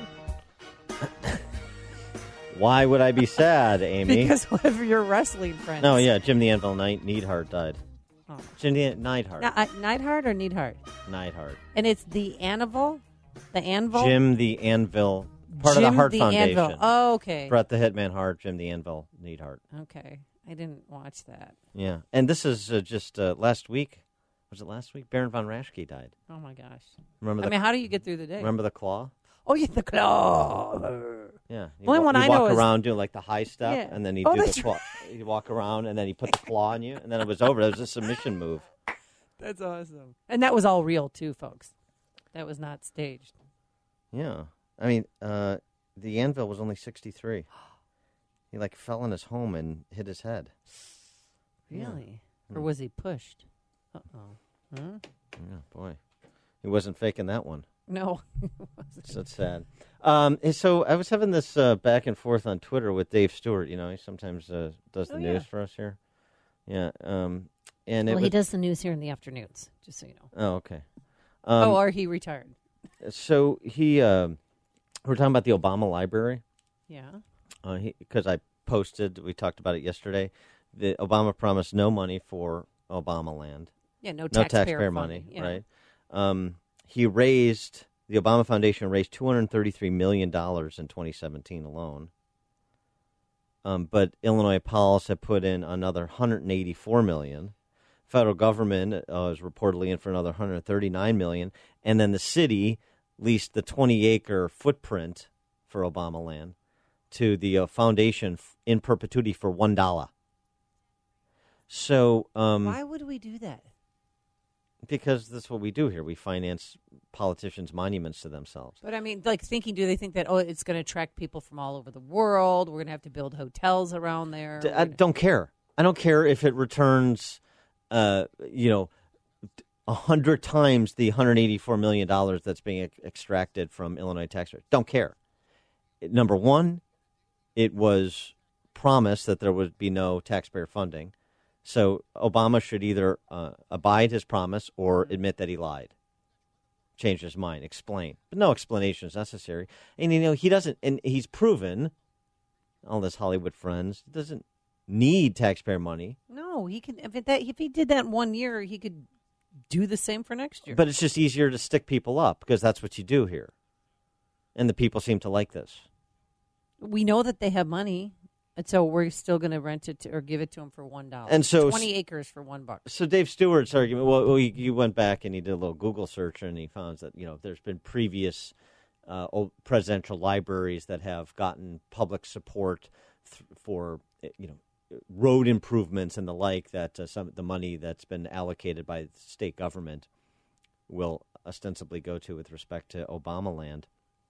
Why would I be sad, Amy? Because one of your wrestling friends. No, yeah, Jim the Anvil Neidhart died. Oh. Jim the Neidhart. Neidhart or Neidhart? Neidhart. And it's the Anvil? The Anvil? Jim the Anvil. Part of the Hart Foundation. Anvil. Oh, okay. Bret the Hitman Hart, Jim the Anvil Neidhart. Okay. I didn't watch that. Yeah. And this is just last week. Was it last week? Baron von Raschke died. Oh, my gosh. Remember? How do you get through the day? Remember the claw? Oh, yeah, the claw. Yeah. Only one I know walk is... around doing like the high step, yeah. and then he'd do the claw. He'd walk around, and then he put the claw on you, and then it was over. It was a submission move. That's awesome. And that was all real, too, folks. That was not staged. Yeah. I mean, the Anvil was only 63. He, fell in his home and hit his head. Really? Yeah. Or was he pushed? Uh-oh. Huh? Yeah, boy. He wasn't faking that one. No. That's sad. So I was having this back and forth on Twitter with Dave Stewart. He sometimes does the news for us here. Yeah. And he does the news here in the afternoons, just so you know. Oh, okay. Or he retired. So we're talking about the Obama Library. Yeah. Because we talked about it yesterday. The Obama promised no money for Obama land. Yeah, no taxpayer money, yeah. Right? The Obama Foundation raised $233 million in 2017 alone. But Illinois Pulse had put in another $184 million. Federal government is reportedly in for another $139 million. And then the city leased the 20-acre footprint for Obama land to the foundation in perpetuity for $1. So why would we do that? Because that's what we do here. We finance politicians' monuments to themselves. But I mean, do they think that, it's going to attract people from all over the world? We're going to have to build hotels around there? I don't care. I don't care if it returns, 100 times the $184 million that's being extracted from Illinois taxpayers. Don't care. Number one, it was promised that there would be no taxpayer funding. So Obama should either abide his promise or admit that he lied, change his mind, explain. But no explanation is necessary. And, he doesn't, and he's proven, all this Hollywood friends, doesn't need taxpayer money. No, he can. If he did that 1 year, he could do the same for next year. But it's just easier to stick people up because that's what you do here. And the people seem to like this. We know that they have money. And so we're still going to rent it or give it to him for $1. And so 20 acres for $1. So Dave Stewart's argument, well, you went back and he did a little Google search and he found that, there's been previous presidential libraries that have gotten public support for, road improvements and the like, that some of the money that's been allocated by the state government will ostensibly go to with respect to Obama land.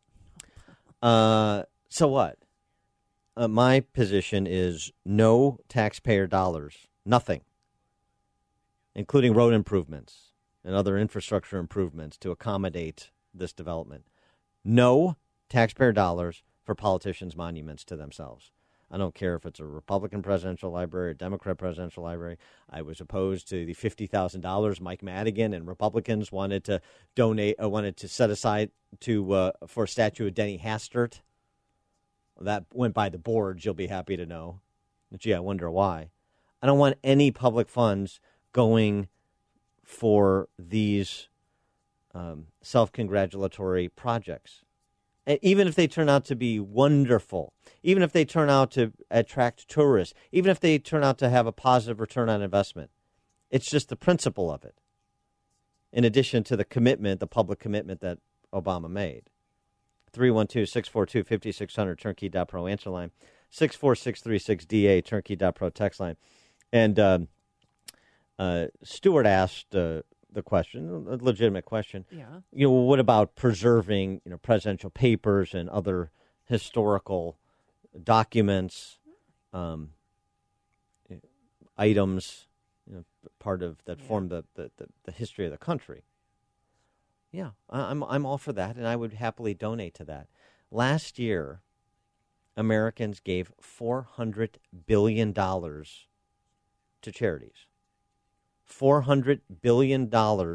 So what? My position is no taxpayer dollars, nothing, including road improvements and other infrastructure improvements to accommodate this development. No taxpayer dollars for politicians' monuments to themselves. I don't care if it's a Republican presidential library, a Democrat presidential library. I was opposed to the $50,000 Mike Madigan and Republicans wanted to donate, wanted to set aside for a statue of Denny Hastert. That went by the boards, you'll be happy to know. Gee, I wonder why. I don't want any public funds going for these self-congratulatory projects. And even if they turn out to be wonderful, even if they turn out to attract tourists, even if they turn out to have a positive return on investment, it's just the principle of it. In addition to the commitment, the public commitment that Obama made. 312-642-5600, turnkey.pro answer line, 64636DA, turnkey.pro text line. And Stewart asked the question, a legitimate question. Yeah. What about preserving, presidential papers and other historical documents, items, part of that form the history of the country? Yeah, I'm all for that, and I would happily donate to that. Last year, Americans gave $400 billion to charities. $400 billion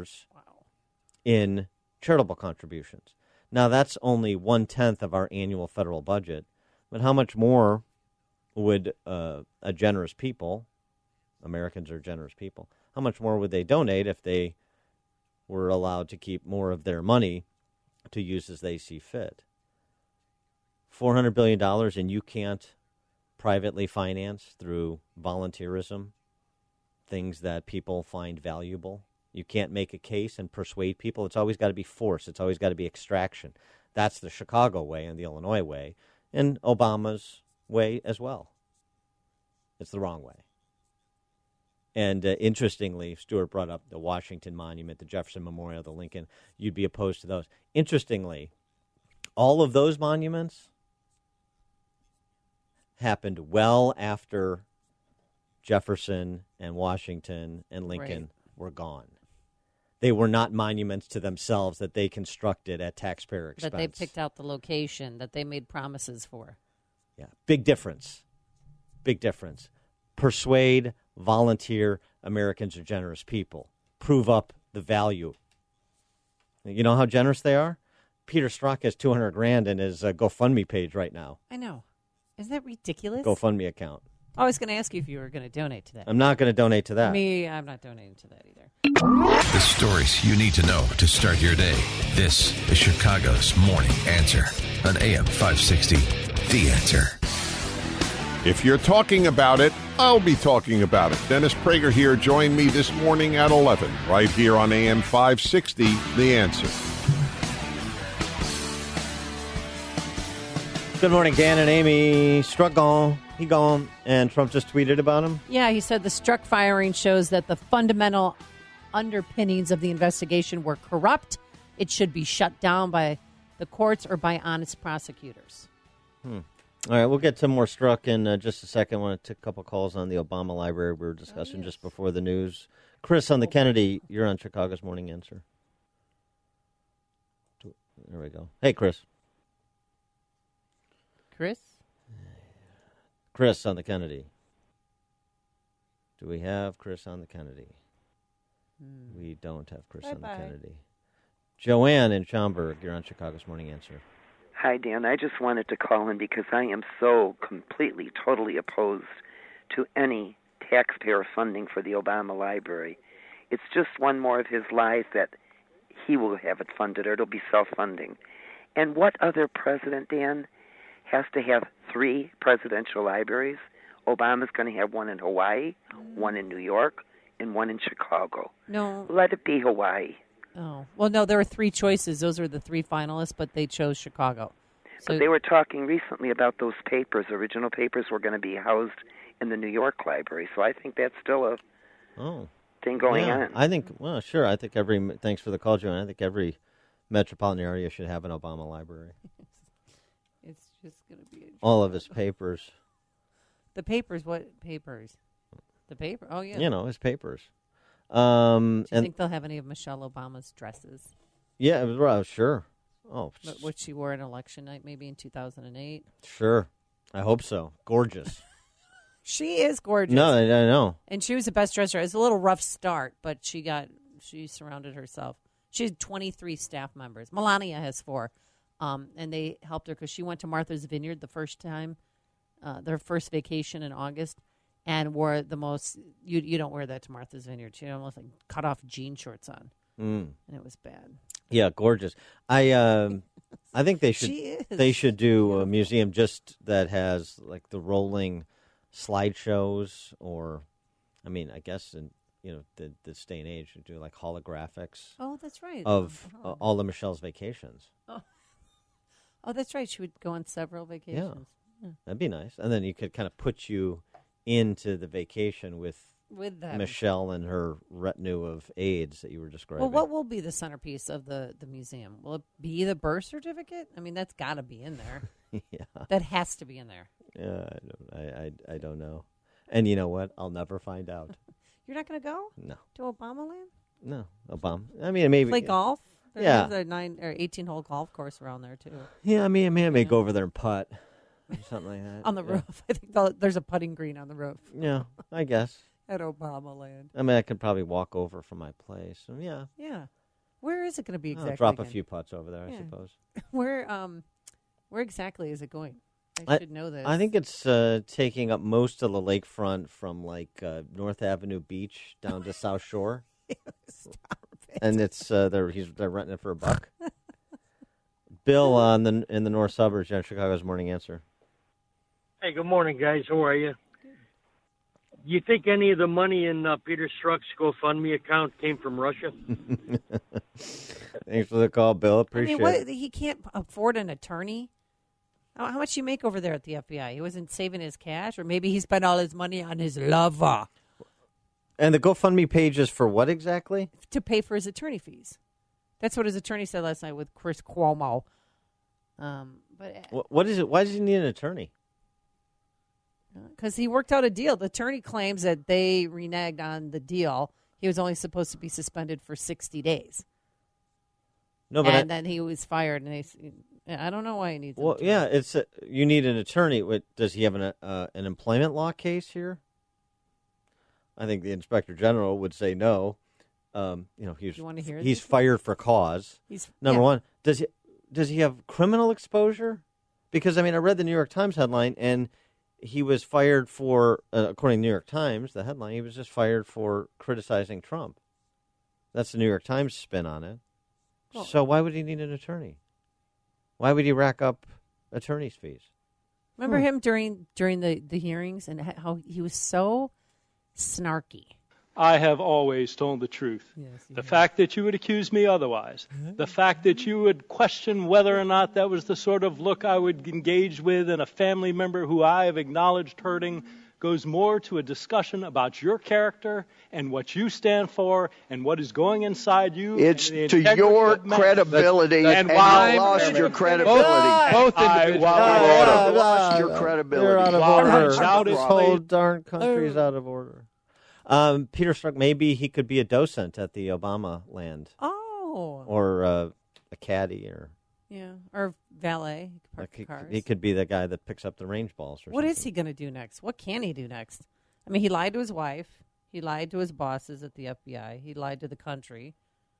in charitable contributions. Now, that's only 1/10 of our annual federal budget, but how much more would a generous people, Americans are generous people, how much more would they donate if they were allowed to keep more of their money to use as they see fit? $400 billion, and you can't privately finance through volunteerism things that people find valuable. You can't make a case and persuade people. It's always got to be force. It's always got to be extraction. That's the Chicago way and the Illinois way, and Obama's way as well. It's the wrong way. And interestingly, Stewart brought up the Washington Monument, the Jefferson Memorial, the Lincoln. You'd be opposed to those. Interestingly, all of those monuments happened well after Jefferson and Washington and Lincoln were gone. They were not monuments to themselves that they constructed at taxpayer expense. That they picked out the location, that they made promises for. Yeah, big difference. Big difference. Persuade, volunteer, Americans are generous people. Prove up the value. You know how generous they are? Peter Strzok has $200,000 in his GoFundMe page right now. I know. Isn't that ridiculous? GoFundMe account. I was going to ask you if you were going to donate to that. I'm not going to donate to that. I'm not donating to that either. The stories you need to know to start your day. This is Chicago's Morning Answer on AM 560. The Answer. If you're talking about it, I'll be talking about it. Dennis Prager here. Join me this morning at 11, right here on AM 560, The Answer. Good morning, Dan and Amy. Strzok gone. He gone. And Trump just tweeted about him? Yeah, he said the Strzok firing shows that the fundamental underpinnings of the investigation were corrupt. It should be shut down by the courts or by honest prosecutors. All right, we'll get to more Strzok in just a second. I want to take a couple calls on the Obama Library we were discussing just before the news. Chris on the Kennedy, you're on Chicago's Morning Answer. There we go. Hey, Chris. Chris on the Kennedy. Do we have Chris on the Kennedy? We don't have Chris on the Kennedy. Joanne in Schaumburg, you're on Chicago's Morning Answer. Hi, Dan. I just wanted to call in because I am so completely, totally opposed to any taxpayer funding for the Obama Library. It's just one more of his lies that he will have it funded or it'll be self-funding. And what other president, Dan, has to have 3 presidential libraries. Obama's going to have one in Hawaii, one in New York, and one in Chicago. No. Let it be Hawaii. Oh. Well, no, there were 3 choices. Those were the 3 finalists, but they chose Chicago. So But they were talking recently about those papers. Original papers were going to be housed in the New York Library. So I think that's still a thing going on. I think, well, sure. I think thanks for the call, Joanne. I think every metropolitan area should have an Obama library. It's just going to be all of his papers. The papers? What papers? The paper? Oh, yeah. You know, his papers. Do you think they'll have any of Michelle Obama's dresses? Yeah, well, sure. Oh, What she wore on election night, maybe in 2008? Sure. I hope so. Gorgeous. She is gorgeous. No, I know. And she was the best dresser. It was a little rough start, but she surrounded herself. She had 23 staff members. Melania has 4. And they helped her because she went to Martha's Vineyard the first time, their first vacation in August, and wore the most, you don't wear that to Martha's Vineyard. She had almost like cut off jean shorts on. And it was bad. Yeah, gorgeous. I think they should do a museum just that has like the rolling slideshows, or I mean, I guess in this day and age, to do like holographics. Oh, that's right. Of all of Michelle's vacations. Oh, that's right. She would go on several vacations. Yeah. That'd be nice. And then you could kind of put you into the vacation with them. Michelle and her retinue of aides that you were describing. Well, what will be the centerpiece of the museum? Will it be the birth certificate? I mean, that's got to be in there. Yeah. That has to be in there. Yeah, I don't know. And you know what? I'll never find out. You're not going to go? No. To Obama Land? No, Obama. I mean, maybe play golf. There's a 9 or 18-hole golf course around there too. Yeah, I may go over there and putt or something like that. On the roof. I think there's a putting green on the roof. Yeah, I guess. At Obama Land. I mean, I could probably walk over from my place. So, yeah. Yeah. Where is it going to be exactly? I'll drop again? a few putts over there, I suppose. Where exactly is it going? I should know this. I think it's taking up most of the lakefront from like North Avenue Beach down to South Shore. Stop it. And it's they're renting it for $1. Bill in the north suburbs, Chicago's Morning Answer. Hey, good morning, guys. How are you? You think any of the money in Peter Strzok's GoFundMe account came from Russia? Thanks for the call, Bill. Appreciate it. He can't afford an attorney? How much you make over there at the FBI? He wasn't saving his cash, or maybe he spent all his money on his lover. And the GoFundMe page is for what exactly? To pay for his attorney fees. That's what his attorney said last night with Chris Cuomo. What is it? Why does he need an attorney? Because he worked out a deal. The attorney claims that they reneged on the deal. He was only supposed to be suspended for 60 days. No, but then he was fired, and I don't know why he needs. Well, yeah, you need an attorney. Does he have an employment law case here? I think the Inspector General would say no. He's fired for cause. Number one. Does he have criminal exposure? Because I read the New York Times headline, and he was fired for, according to the New York Times, the headline, he was just fired for criticizing Trump. That's the New York Times spin on it. Well, so why would he need an attorney? Why would he rack up attorney's fees? Remember him during the hearings and how he was so snarky. I have always told the truth. Yes, the fact that you would accuse me otherwise, the fact that you would question whether or not that was the sort of look I would engage with in a family member who I have acknowledged hurting, goes more to a discussion about your character and what you stand for and what is going inside you. It's to your credibility, and you lost your credibility. Both individuals lost your credibility. You're out of order. This whole darn country's out of order. Peter Strzok, maybe he could be a docent at the Obama Land. Oh. Or a caddy, or valet. He could be the guy that picks up the range balls. What is he going to do next? What can he do next? I mean, he lied to his wife. He lied to his bosses at the FBI. He lied to the country.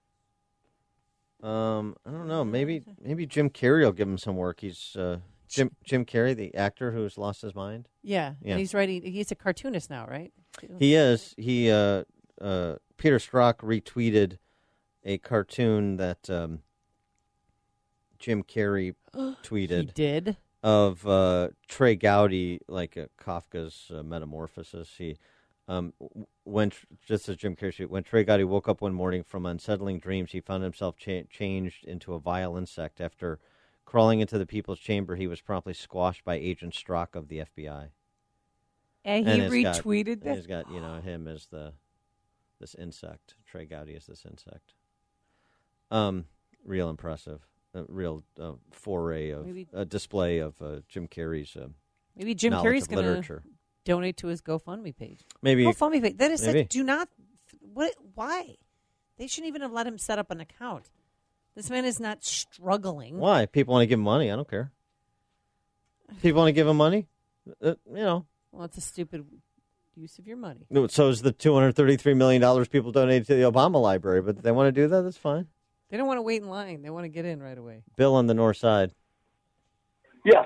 I don't know. Maybe Jim Carrey will give him some work. He's Jim Carrey, the actor who's lost his mind. Yeah. And he's writing. He's a cartoonist now, right? He is. Peter Strzok retweeted a cartoon that Jim Carrey tweeted. He did? of Trey Gowdy, like Kafka's Metamorphosis. He, just as Jim Carrey, when Trey Gowdy woke up one morning from unsettling dreams, he found himself changed into a vile insect. After crawling into the people's chamber, he was promptly squashed by Agent Strzok of the FBI. And he retweeted that. He's got him as this insect. Trey Gowdy is this insect. Real impressive. A real foray of a display of Jim Carrey's maybe Jim Carrey's going to donate to his GoFundMe page. Maybe GoFundMe page. That is said, do not. What? Why? They shouldn't even have let him set up an account. This man is not struggling. Why? People want to give him money. I don't care. People want to give him money. Well, it's a stupid use of your money. So is the $233 million people donated to the Obama Library, but they want to do that. That's fine. They don't want to wait in line. They want to get in right away. Bill on the north side. Yeah.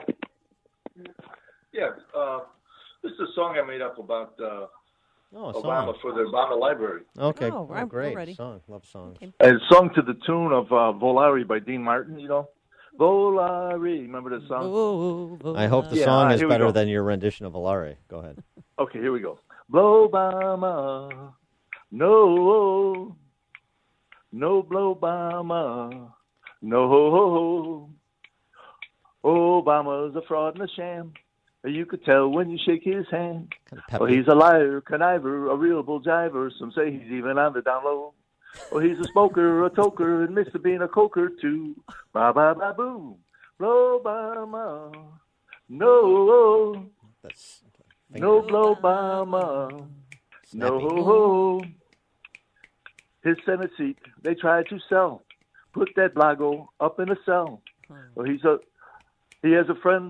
This is a song I made up about Obama for the Obama Library. Okay, great. Ready. Song. Love songs. And it's sung to the tune of Volare by Dean Martin, Volare, remember the song? I hope the song is better than your rendition of Volare. Go ahead. Okay, here we go. Blow Obama, no. No blow Obama, no. Obama's a fraud and a sham. You could tell when you shake his hand. Oh, he's a liar, conniver, a real bull jiver. Some say he's even on the down low. Oh, he's a smoker, a toker, admits to being a coker too. Ba ba ba boom, blow Obama, no. No blow Obama, no. His Senate seat, they tried to sell. Put that Blago up in a cell. Well, he has a friend.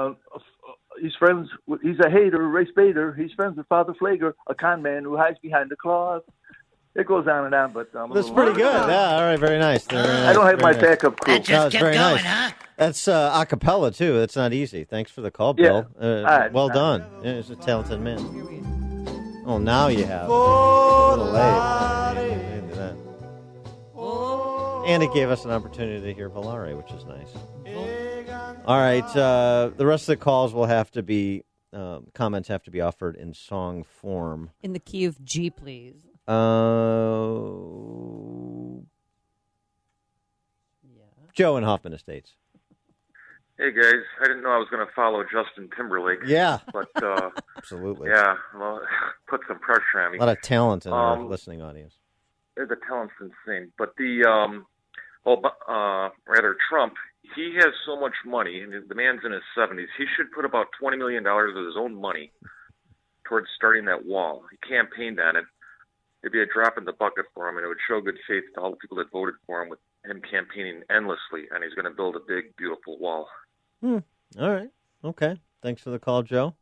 He's a hater, race baiter. He's friends with Father Flager, a con man who hides behind the cloth. It goes on and on, but that's pretty good. Yeah, all right, very nice. I don't have my backup crew. That just kept going, huh? That's a cappella too. That's not easy. Thanks for the call, Bill. Well done. Yeah, he's a talented man. Oh, now you have. A little late. And it gave us an opportunity to hear Volare, which is nice. All right, the rest of the calls will have to be, comments have to be offered in song form. In the key of G, please. Joe in Hoffman Estates. Hey, guys. I didn't know I was going to follow Justin Timberlake. Yeah. But, absolutely. Yeah, well, put some pressure on me. A lot of talent in our listening audience. The talent's insane. But Trump, he has so much money, and the man's in his 70s. He should put about $20 million of his own money towards starting that wall. He campaigned on it. It'd be a drop in the bucket for him, and it would show good faith to all the people that voted for him with him campaigning endlessly, and he's going to build a big, beautiful wall. All right. Okay. Thanks for the call, Joe.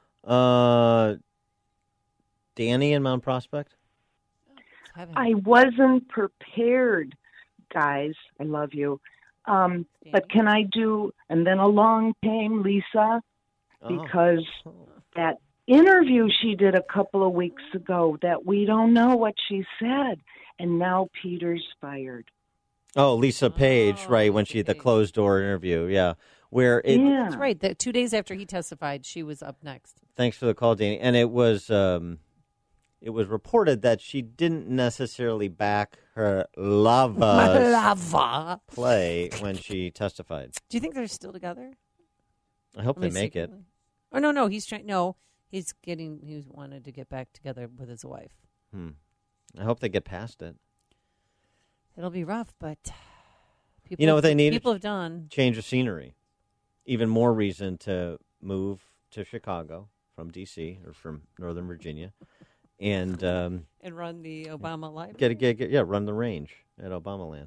Danny in Mount Prospect? I wasn't prepared, guys. I love you. But can I do, and then along came Lisa, because that interview she did a couple of weeks ago that we don't know what she said, and now Peter's fired. Oh, Lisa Page, right, when she the closed-door interview, yeah. That's right. 2 days after he testified, she was up next. Thanks for the call, Danny. And it was reported that she didn't necessarily back her lava play when she testified. Do you think they're still together? I hope they make it. Oh, no, he's trying. No, he wanted to get back together with his wife. I hope they get past it. It'll be rough, but people, you know what they need? People have done change of scenery. Even more reason to move to Chicago from D.C. or from Northern Virginia, and run the Obama Library. Get run the range at Obama Land.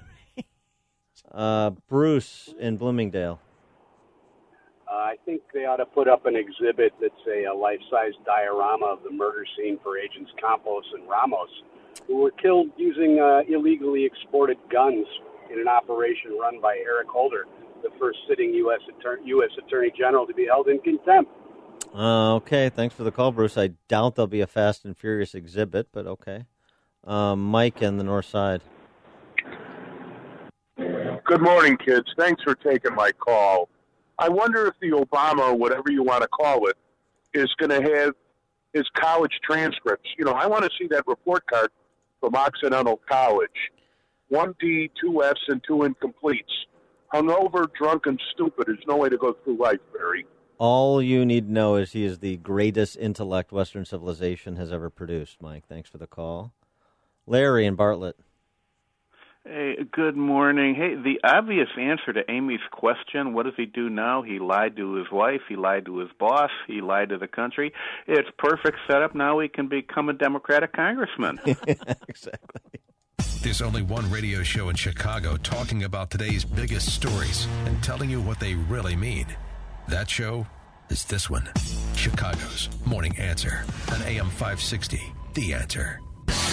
Bruce in Bloomingdale. I think they ought to put up an exhibit that's a life-size diorama of the murder scene for Agents Campos and Ramos, who were killed using illegally exported guns in an operation run by Eric Holder, the first sitting U.S. Attorney General to be held in contempt. Okay, thanks for the call, Bruce. I doubt there'll be a Fast and Furious exhibit, but okay. Mike in the north side. Good morning, kids. Thanks for taking my call. I wonder if the Obama, or whatever you want to call it, is going to have his college transcripts. You know, I want to see that report card from Occidental College. 1 D, 2 Fs, and 2 incompletes. Hungover, drunk, and stupid is no way to go through life, Barry. All you need to know is he is the greatest intellect Western civilization has ever produced, Mike. Thanks for the call. Larry in Bartlett. Hey, good morning. Hey, the obvious answer to Amy's question, what does he do now? He lied to his wife, he lied to his boss, he lied to the country. It's perfect setup. Now he can become a Democratic congressman. Exactly. There's only one radio show in Chicago talking about today's biggest stories and telling you what they really mean. That show is this one, Chicago's Morning Answer on AM 560, The Answer.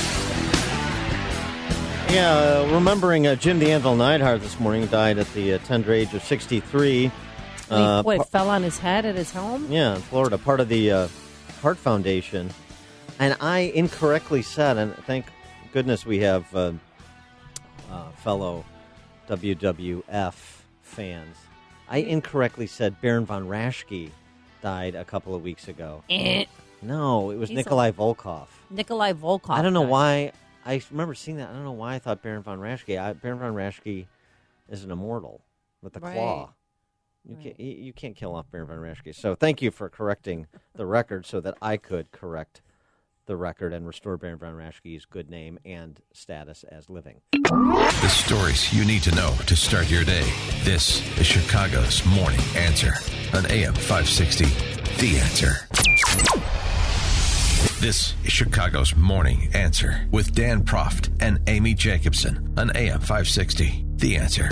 Yeah, remembering Jim the Anvil Neidhart this morning, died at the tender age of 63. Fell on his head at his home? Yeah, in Florida, part of the Heart Foundation. And I incorrectly said, and thank goodness we have fellow WWF fans, I incorrectly said Baron von Raschke died a couple of weeks ago. No, it was Nikolai Volkov. Nikolai Volkov. I don't know why. I remember seeing that. I don't know why I thought Baron von Raschke. Baron von Raschke is an immortal with the claw. You can't kill off Baron von Raschke. So thank you for correcting the record so that I could correct the record and restore Baron von Raschke's good name and status as living. The stories you need to know to start your day. This is Chicago's Morning Answer on AM 560, The Answer. This is Chicago's Morning Answer with Dan Proft and Amy Jacobson on AM 560, The Answer.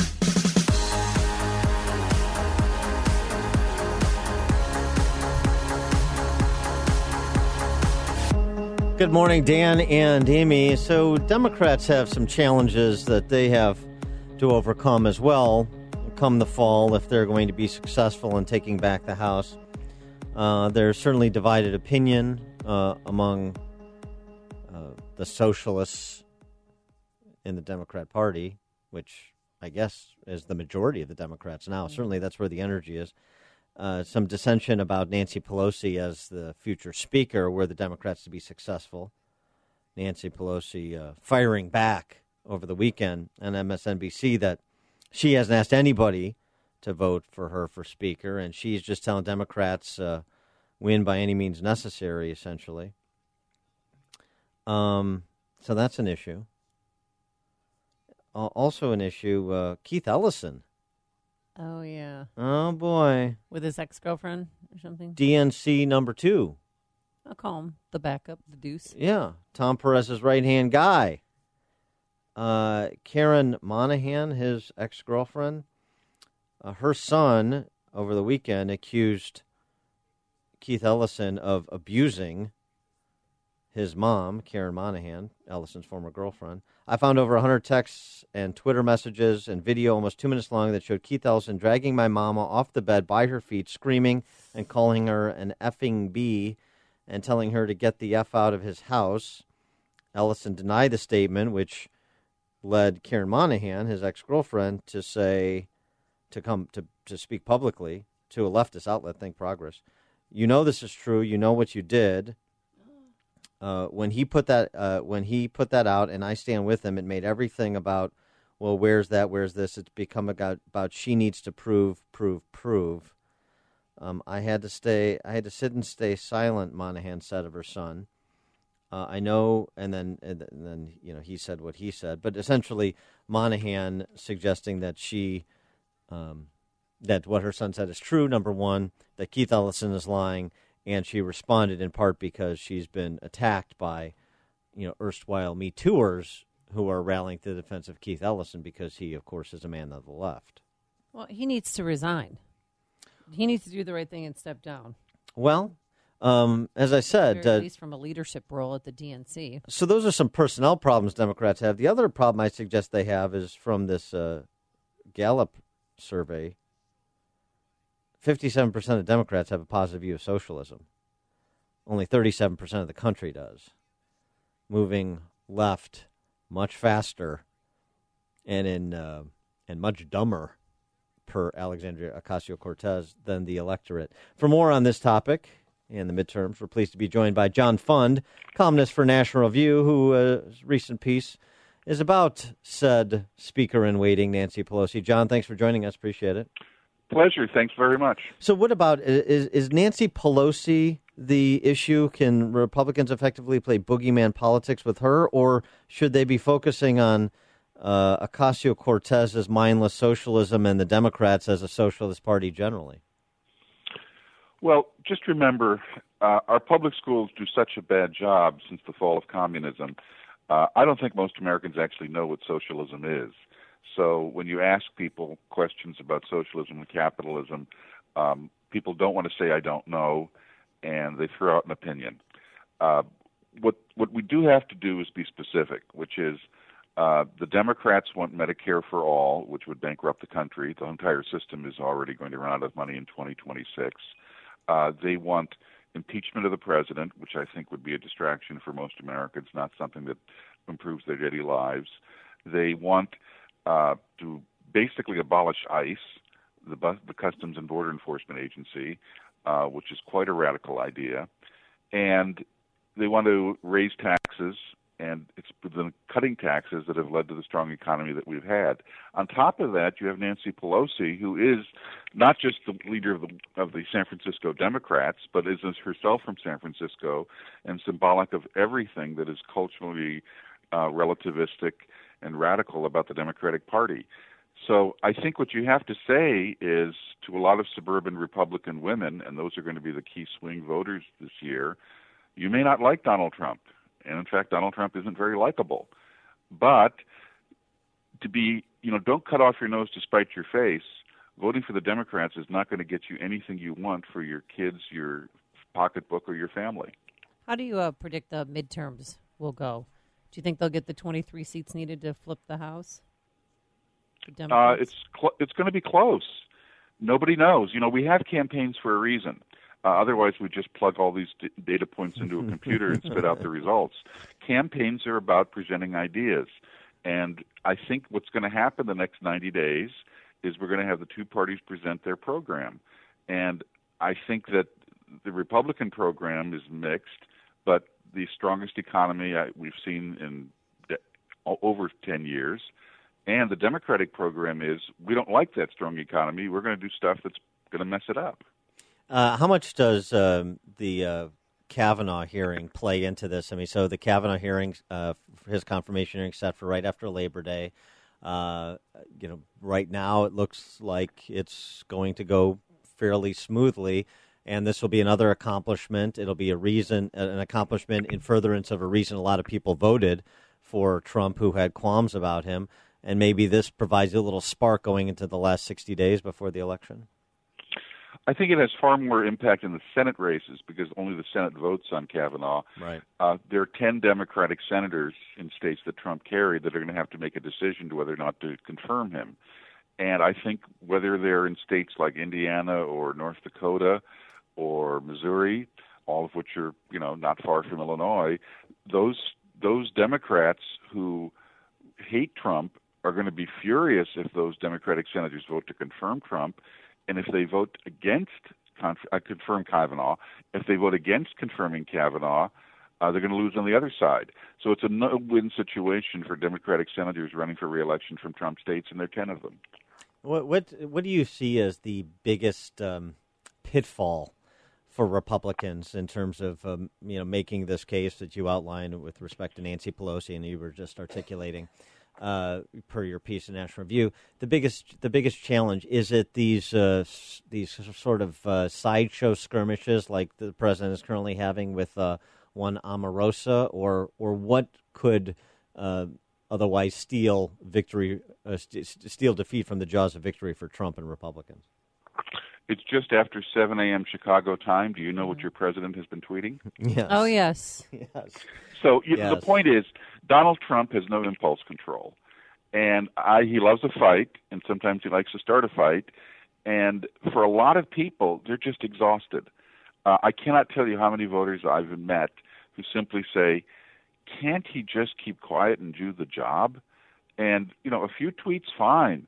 Good morning, Dan and Amy. So Democrats have some challenges that they have to overcome as well come the fall if they're going to be successful in taking back the House. There's certainly divided opinion among the socialists in the Democrat Party, which I guess is the majority of the Democrats now. Certainly that's where the energy is. Some dissension about Nancy Pelosi as the future speaker were the Democrats to be successful. Nancy Pelosi firing back over the weekend on MSNBC that she hasn't asked anybody to vote for her for speaker, and she's just telling Democrats win by any means necessary, essentially. So that's an issue. Also an issue, Keith Ellison. Oh, yeah. Oh, boy. With his ex-girlfriend or something? DNC number 2. I'll call him the backup, the deuce. Yeah. Tom Perez's right-hand guy. Karen Monahan, his ex-girlfriend, her son, over the weekend, accused Keith Ellison of abusing his mom, Karen Monahan, Ellison's former girlfriend. I found over 100 texts and Twitter messages and video almost 2 minutes long that showed Keith Ellison dragging my mama off the bed by her feet, screaming and calling her an effing B and telling her to get the F out of his house. Ellison denied the statement, which led Karen Monahan, his ex-girlfriend, to speak publicly to a leftist outlet, Think Progress. You know this is true. You know what you did. When he put that out, and I stand with him, it made everything about, well, where's that, where's this? It's become about she needs to prove. I had to sit and stay silent, Monahan said of her son. I know, and then he said what he said, but essentially Monahan suggesting that that what her son said is true. Number one, that Keith Ellison is lying. And she responded in part because she's been attacked by, erstwhile Me Tooers who are rallying to the defense of Keith Ellison because he, of course, is a man of the left. Well, he needs to resign. He needs to do the right thing and step down. Well, as I said, at least from a leadership role at the DNC. So those are some personnel problems Democrats have. The other problem I suggest they have is from this Gallup survey. 57% of Democrats have a positive view of socialism. Only 37% of the country does. Moving left much faster and much dumber per Alexandria Ocasio-Cortez, than the electorate. For more on this topic and the midterms, we're pleased to be joined by John Fund, columnist for National Review, whose recent piece is about said Speaker-in-waiting, Nancy Pelosi. John, thanks for joining us. Appreciate it. Pleasure. Thanks very much. So what about, is Nancy Pelosi the issue? Can Republicans effectively play boogeyman politics with her, or should they be focusing on Ocasio-Cortez's mindless socialism and the Democrats as a socialist party generally? Well, just remember, our public schools do such a bad job since the fall of communism. I don't think most Americans actually know what socialism is. So when you ask people questions about socialism and capitalism, people don't want to say, I don't know, and they throw out an opinion. What we do have to do is be specific, which is the Democrats want Medicare for all, which would bankrupt the country. The entire system is already going to run out of money in 2026. They want impeachment of the president, which I think would be a distraction for most Americans, not something that improves their daily lives. They want to basically abolish ICE, the Customs and Border Enforcement Agency, which is quite a radical idea. And they want to raise taxes, and it's the cutting taxes that have led to the strong economy that we've had. On top of that, you have Nancy Pelosi, who is not just the leader of the San Francisco Democrats, but is herself from San Francisco and symbolic of everything that is culturally relativistic and radical about the Democratic Party. So I think what you have to say is to a lot of suburban Republican women, and those are going to be the key swing voters this year, you may not like Donald Trump. And in fact, Donald Trump isn't very likable. But to be, don't cut off your nose to spite your face. Voting for the Democrats is not going to get you anything you want for your kids, your pocketbook, or your family. How do you predict the midterms will go? Do you think they'll get the 23 seats needed to flip the House? It's going to be close. Nobody knows. We have campaigns for a reason. Otherwise, we just plug all these data points into a computer and spit out the results. Campaigns are about presenting ideas. And I think what's going to happen the next 90 days is we're going to have the two parties present their program. And I think that the Republican program is mixed, but the strongest economy we've seen in over 10 years. And the Democratic program is, we don't like that strong economy. We're going to do stuff that's going to mess it up. How much does the Kavanaugh hearing play into this? I mean, so the Kavanaugh hearing, his confirmation hearing set for right after Labor Day. Right now it looks like it's going to go fairly smoothly, and this will be another accomplishment. It'll be an accomplishment in furtherance of a reason a lot of people voted for Trump who had qualms about him, and maybe this provides a little spark going into the last 60 days before the election. I think it has far more impact in the Senate races because only the Senate votes on Kavanaugh. Right. There are 10 Democratic senators in states that Trump carried that are going to have to make a decision to whether or not to confirm him. And I think whether they're in states like Indiana or North Dakota or Missouri, all of which are, not far from Illinois, those Democrats who hate Trump are going to be furious if those Democratic senators vote to confirm Trump. And if they vote against confirm Kavanaugh, if they vote against confirming Kavanaugh, they're going to lose on the other side. So it's a no-win situation for Democratic senators running for re-election from Trump states, and there are 10 of them. What do you see as the biggest pitfall for Republicans in terms of making this case that you outlined with respect to Nancy Pelosi and you were just articulating? Per your piece in National Review, the biggest challenge, is it these sort of sideshow skirmishes like the president is currently having with one Omarosa, or what could otherwise steal defeat from the jaws of victory for Trump and Republicans? It's just after 7 a.m. Chicago time. Do you know what your president has been tweeting? Yes. Oh, yes. Yes. So the point is, Donald Trump has no impulse control. And he loves a fight, and sometimes he likes to start a fight. And for a lot of people, they're just exhausted. I cannot tell you how many voters I've met who simply say, can't he just keep quiet and do the job? And, a few tweets, fine.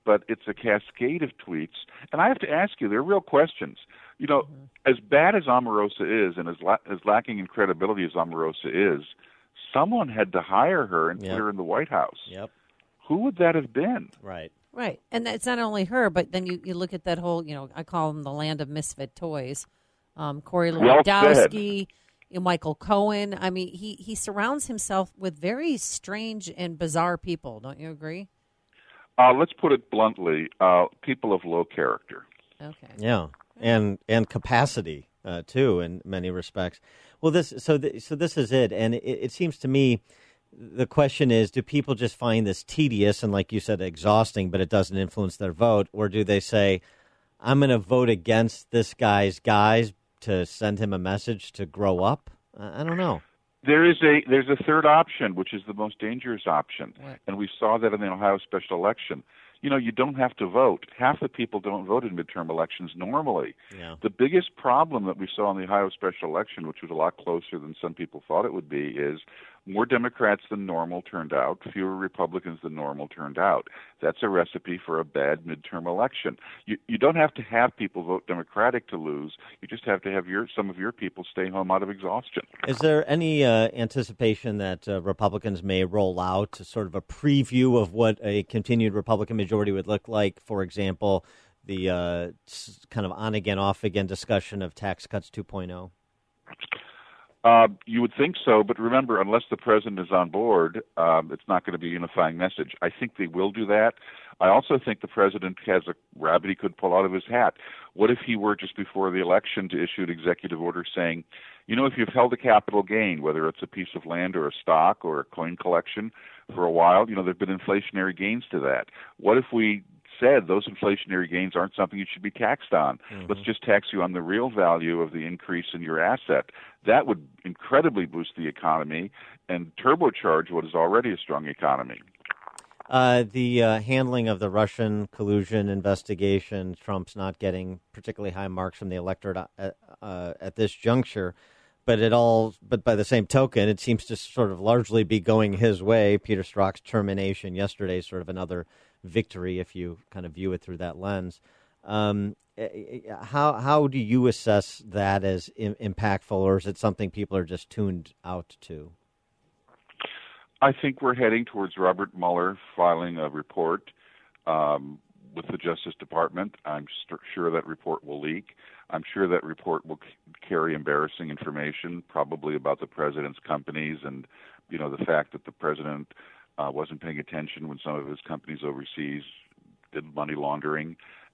but it's a cascade of tweets. And I have to ask you, they're real questions. As bad as Omarosa is and as lacking in credibility as Omarosa is, someone had to hire her and put her in the White House. Yep. Who would that have been? Right. Right. And it's not only her, but then you look at that whole, I call them the land of misfit toys. Corey Lewandowski, Michael Cohen. I mean, he surrounds himself with very strange and bizarre people. Don't you agree? Let's put it bluntly, people of low character. Okay. Yeah, and capacity too in many respects. Well, this is it, and it seems to me the question is: do people just find this tedious and, like you said, exhausting, but it doesn't influence their vote, or do they say, "I'm going to vote against this guy's guys to send him a message to grow up"? I don't know. There's a third option, which is the most dangerous option, and we saw that in the Ohio special election. You don't have to vote. Half the people don't vote in midterm elections normally. Yeah. The biggest problem that we saw in the Ohio special election, which was a lot closer than some people thought it would be, is more Democrats than normal turned out, fewer Republicans than normal turned out. That's a recipe for a bad midterm election. You don't have to have people vote Democratic to lose. You just have to have some of your people stay home out of exhaustion. Is there any anticipation that Republicans may roll out sort of a preview of what a continued Republican majority would look like? For example, the kind of on-again, off-again discussion of tax cuts 2.0? You would think so, but remember, unless the president is on board, it's not going to be a unifying message. I think they will do that. I also think the president has a rabbit he could pull out of his hat. What if he were just before the election to issue an executive order saying, if you've held a capital gain, whether it's a piece of land or a stock or a coin collection for a while, there have been inflationary gains to that. What if we said those inflationary gains aren't something you should be taxed on? Let's just tax you on the real value of the increase in your asset. That would incredibly boost the economy and turbocharge what is already a strong economy. The handling of the Russian collusion investigation, Trump's not getting particularly high marks from the electorate at this juncture, but by the same token, it seems to sort of largely be going his way. Peter Strzok's termination yesterday is sort of another victory if you kind of view it through that lens. How do you assess that as impactful, or is it something people are just tuned out to? I think we're heading towards Robert Mueller filing a report with the Justice Department. I'm sure that report will leak. I'm sure that report will carry embarrassing information, probably about the president's companies and, the fact that the president wasn't paying attention when some of his companies overseas did money laundering.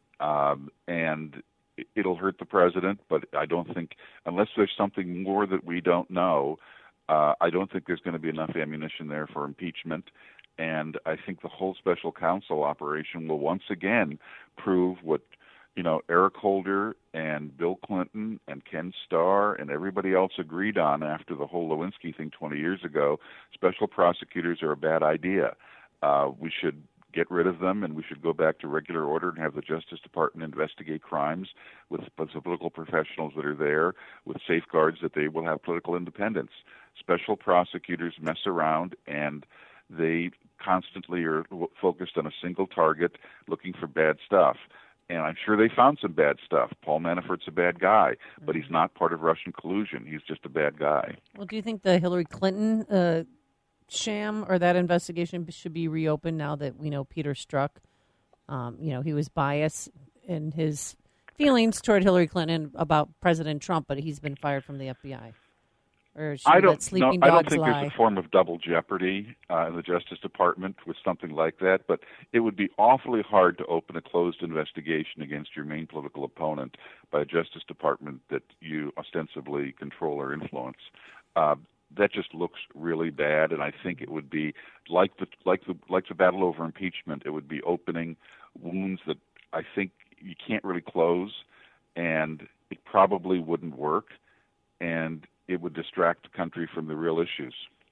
And it'll hurt the president, but I don't think, unless there's something more that we don't know, I don't think there's going to be enough ammunition there for impeachment. And I think the whole special counsel operation will once again prove what, Eric Holder and Bill Clinton and Ken Starr and everybody else agreed on after the whole Lewinsky thing 20 years ago. Special prosecutors are a bad idea. We should get rid of them, and we should go back to regular order and have the Justice Department investigate crimes with the political professionals that are there, with safeguards that they will have political independence. Special prosecutors mess around, and they constantly are focused on a single target, looking for bad stuff. And I'm sure they found some bad stuff. Paul Manafort's a bad guy, but he's not part of Russian collusion. He's just a bad guy. Well, do you think the Hillary Clinton sham or that investigation should be reopened now that we know Peter Strzok, he was biased in his feelings toward Hillary Clinton about President Trump, but he's been fired from the FBI? Or should I don't think lie? There's a form of double jeopardy in the Justice Department with something like that, but it would be awfully hard to open a closed investigation against your main political opponent by a Justice Department that you ostensibly control or influence. That just looks really bad, and I think it would be like the battle over impeachment. It would be opening wounds that I think you can't really close, and it probably wouldn't work, and it would distract the country from the real issues.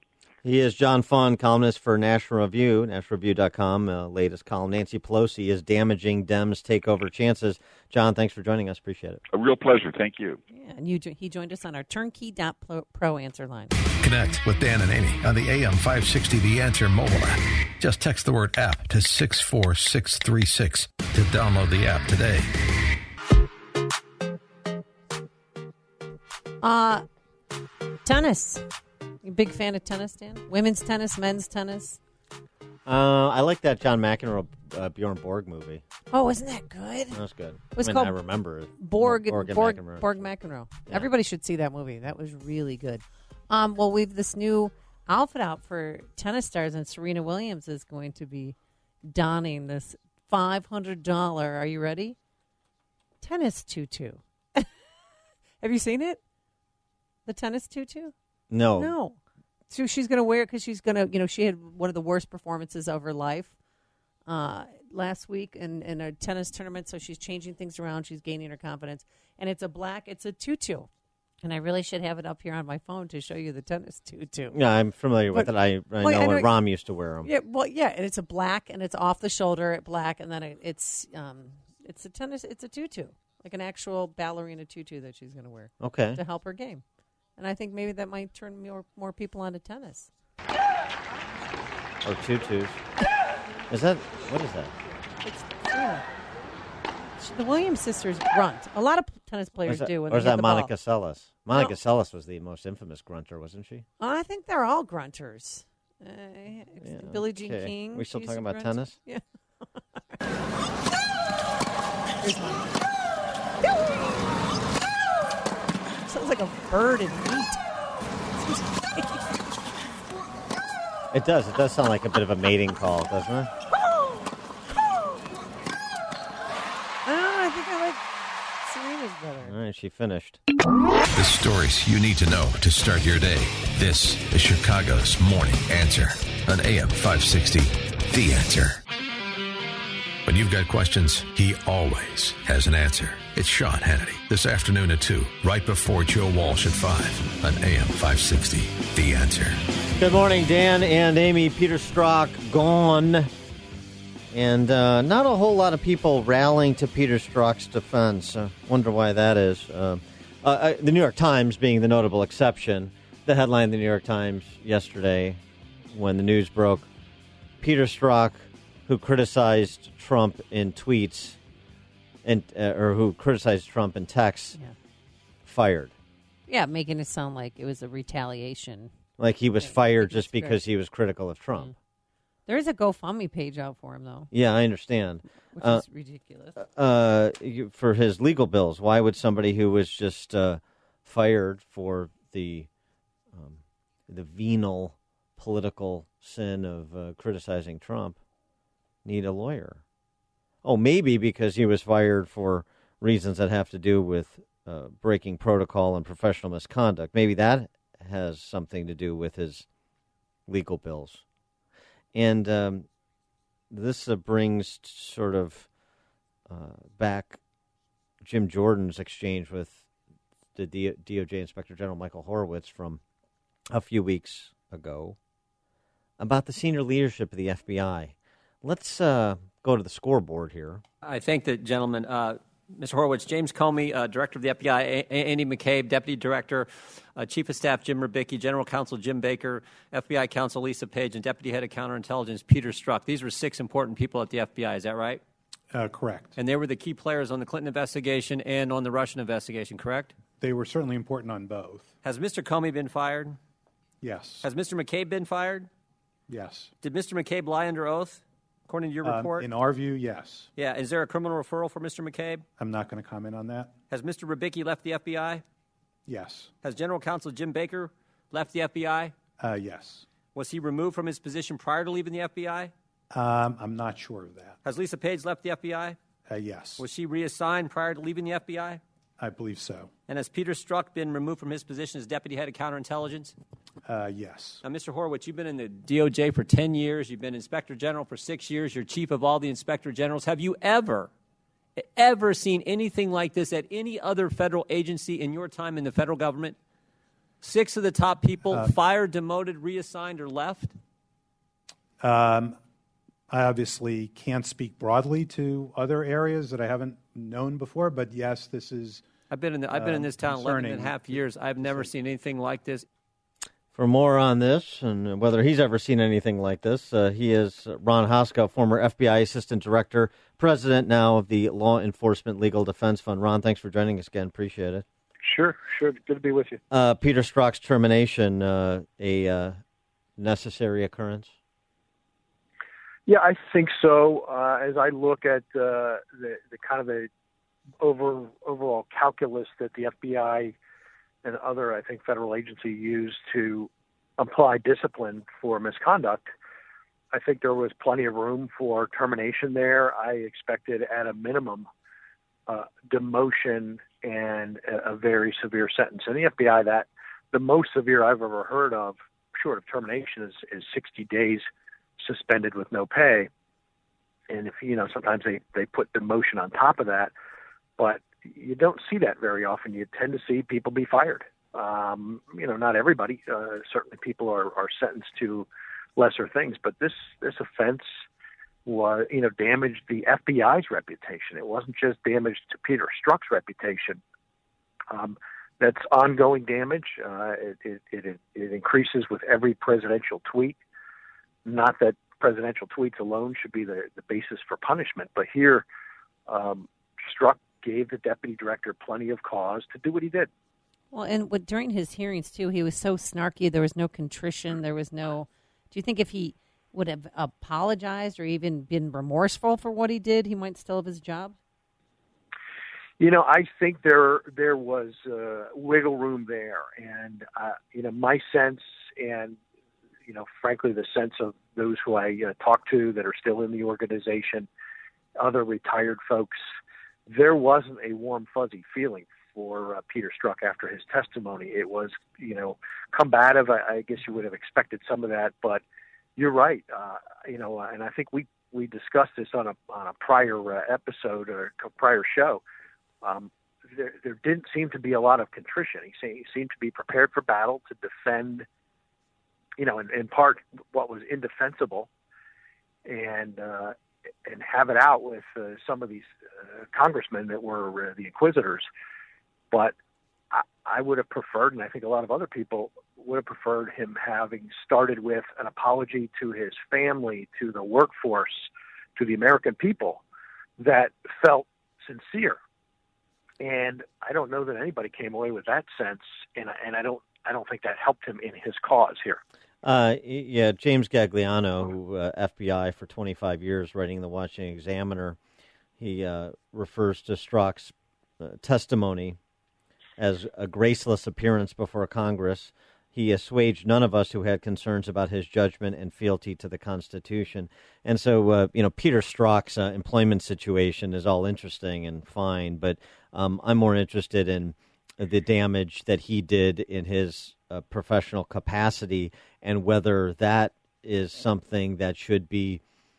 He is John Fund, columnist for National Review, nationalreview.com. Latest column. Nancy Pelosi is damaging Dems' takeover chances. John, thanks for joining us. Appreciate it. A real pleasure. Thank you. Yeah, and he joined us on our turnkey.pro answer line. Connect with Dan and Amy on the AM 560 The Answer mobile app. Just text the word app to 64636 to download the app today. Tennis. You a big fan of tennis, Dan? Women's tennis, men's tennis? I like that John McEnroe Bjorn Borg movie. Oh, wasn't that good? That was good. It was I remember it. Borg McEnroe. McEnroe. Yeah. Everybody should see that movie. That was really good. Well, we've this new outfit out for tennis stars, and Serena Williams is going to be donning this $500. Are you ready? Tennis tutu. Have you seen it? The tennis tutu? No. So she's going to wear it because she's going to, she had one of the worst performances of her life last week in a tennis tournament. So she's changing things around. She's gaining her confidence. And it's a tutu. And I really should have it up here on my phone to show you the tennis tutu. Yeah, I'm familiar with it. I know when Rom used to wear them. Yeah, and it's a black, and it's off the shoulder, black, and then it's a tutu, like an actual ballerina tutu that she's going to wear. Okay. To help her game. And I think maybe that might turn more people onto tennis. Or tutus. What is that? The Williams sisters grunt. A lot of tennis players do. Or is that Monica Seles? Monica Seles was the most infamous grunter, wasn't she? I think they're all grunters. Billie Jean King. We still talking about tennis? Yeah. Here's one. Sounds like a bird in meat. It does. It does sound like a bit of a mating call, doesn't it? I think I like Serena's better. All right, she finished. The stories you need to know to start your day. This is Chicago's Morning Answer on AM 560. The Answer. When you've got questions, he always has an answer. It's Sean Hannity this afternoon at 2, right before Joe Walsh at 5 on AM 560. The Answer. Good morning, Dan and Amy. Peter Strzok gone. And not a whole lot of people rallying to Peter Strzok's defense. Wonder why that is. The New York Times being the notable exception. The headline in the New York Times yesterday when the news broke, Peter Strzok, who criticized Trump in tweets or who criticized Trump in texts, fired. Yeah, making it sound like it was a retaliation. Like he was fired just because he was critical of Trump. Mm. There is a GoFundMe page out for him, though. Yeah, I understand. Which is ridiculous. For his legal bills, why would somebody who was just fired for the venal political sin of criticizing Trump need a lawyer? Oh, maybe because he was fired for reasons that have to do with breaking protocol and professional misconduct. Maybe that has something to do with his legal bills. And this brings sort of back Jim Jordan's exchange with the DOJ Inspector General Michael Horowitz from a few weeks ago about the senior leadership of the FBI. Let's go to the scoreboard here. I thank the gentleman, Mr. Horowitz. James Comey, Director of the FBI, Andy McCabe, Deputy Director, Chief of Staff Jim Rubicki, General Counsel Jim Baker, FBI Counsel Lisa Page, and Deputy Head of Counterintelligence Peter Strzok. These were 6 important people at the FBI. Is that right? Correct. And they were the key players on the Clinton investigation and on the Russian investigation, correct? They were certainly important on both. Has Mr. Comey been fired? Yes. Has Mr. McCabe been fired? Yes. Did Mr. McCabe lie under oath, according to your report? In our view, yes. Yeah. Is there a criminal referral for Mr. McCabe? I'm not going to comment on that. Has Mr. Rubicki left the FBI? Yes. Has General Counsel Jim Baker left the FBI? Yes. Was he removed from his position prior to leaving the FBI? I'm not sure of that. Has Lisa Page left the FBI? Yes. Was she reassigned prior to leaving the FBI? I believe so. And has Peter Strzok been removed from his position as Deputy Head of Counterintelligence? Yes. Now, Mr. Horowitz, you've been in the DOJ for 10 years. You've been Inspector General for 6 years. You're Chief of all the Inspector Generals. Have you ever seen anything like this at any other federal agency in your time in the federal government? 6 of the top people fired, demoted, reassigned, or left? I obviously can't speak broadly to other areas that I haven't known before, but yes, this is. I've been in this town 11 and a half years. I've never seen anything like this. For more on this and whether he's ever seen anything like this, he is Ron Hoska, former FBI Assistant Director, President now of the Law Enforcement Legal Defense Fund. Ron, thanks for joining us again. Appreciate it. Sure. Good to be with you. Peter Strzok's termination, a necessary occurrence? Yeah, I think so. As I look at the kind of the overall calculus that the FBI and other, I think, federal agencies use to apply discipline for misconduct, I think there was plenty of room for termination there. I expected at a minimum demotion and a very severe sentence. In the FBI, that the most severe I've ever heard of, short of termination, is 60 days suspended with no pay. And if sometimes they put demotion on top of that, but you don't see that very often. You tend to see people be fired. Not everybody. Certainly, people are sentenced to lesser things, but this offense was damaged the FBI's reputation. It wasn't just damage to Peter Strzok's reputation. That's ongoing damage. It increases with every presidential tweet. Not that presidential tweets alone should be the basis for punishment, but here Strzok gave the deputy director plenty of cause to do what he did. Well, and during his hearings, too, he was so snarky. There was no contrition. There was no... Do you think if he would have apologized or even been remorseful for what he did, he might still have his job? I think there was wiggle room there. And, my sense and, frankly, the sense of those who I talk to that are still in the organization, other retired folks, there wasn't a warm, fuzzy feeling for Peter Strzok after his testimony. It was, combative. I guess you would have expected some of that, but you're right. And I think we discussed this on a prior episode or a prior show. There didn't seem to be a lot of contrition. He seemed to be prepared for battle to defend, in part what was indefensible, and have it out with some of these congressmen that were the inquisitors. But I would have preferred, and I think a lot of other people would have preferred him having started with an apology to his family, to the workforce, to the American people that felt sincere. And I don't know that anybody came away with that sense, and I don't think that helped him in his cause here. James Gagliano, who FBI for 25 years, writing the Washington Examiner, he refers to Strzok's testimony as a graceless appearance before Congress. He assuaged none of us who had concerns about his judgment and fealty to the Constitution. And so, Peter Strzok's employment situation is all interesting and fine, but I'm more interested in the damage that he did in his professional capacity and whether that is something that should be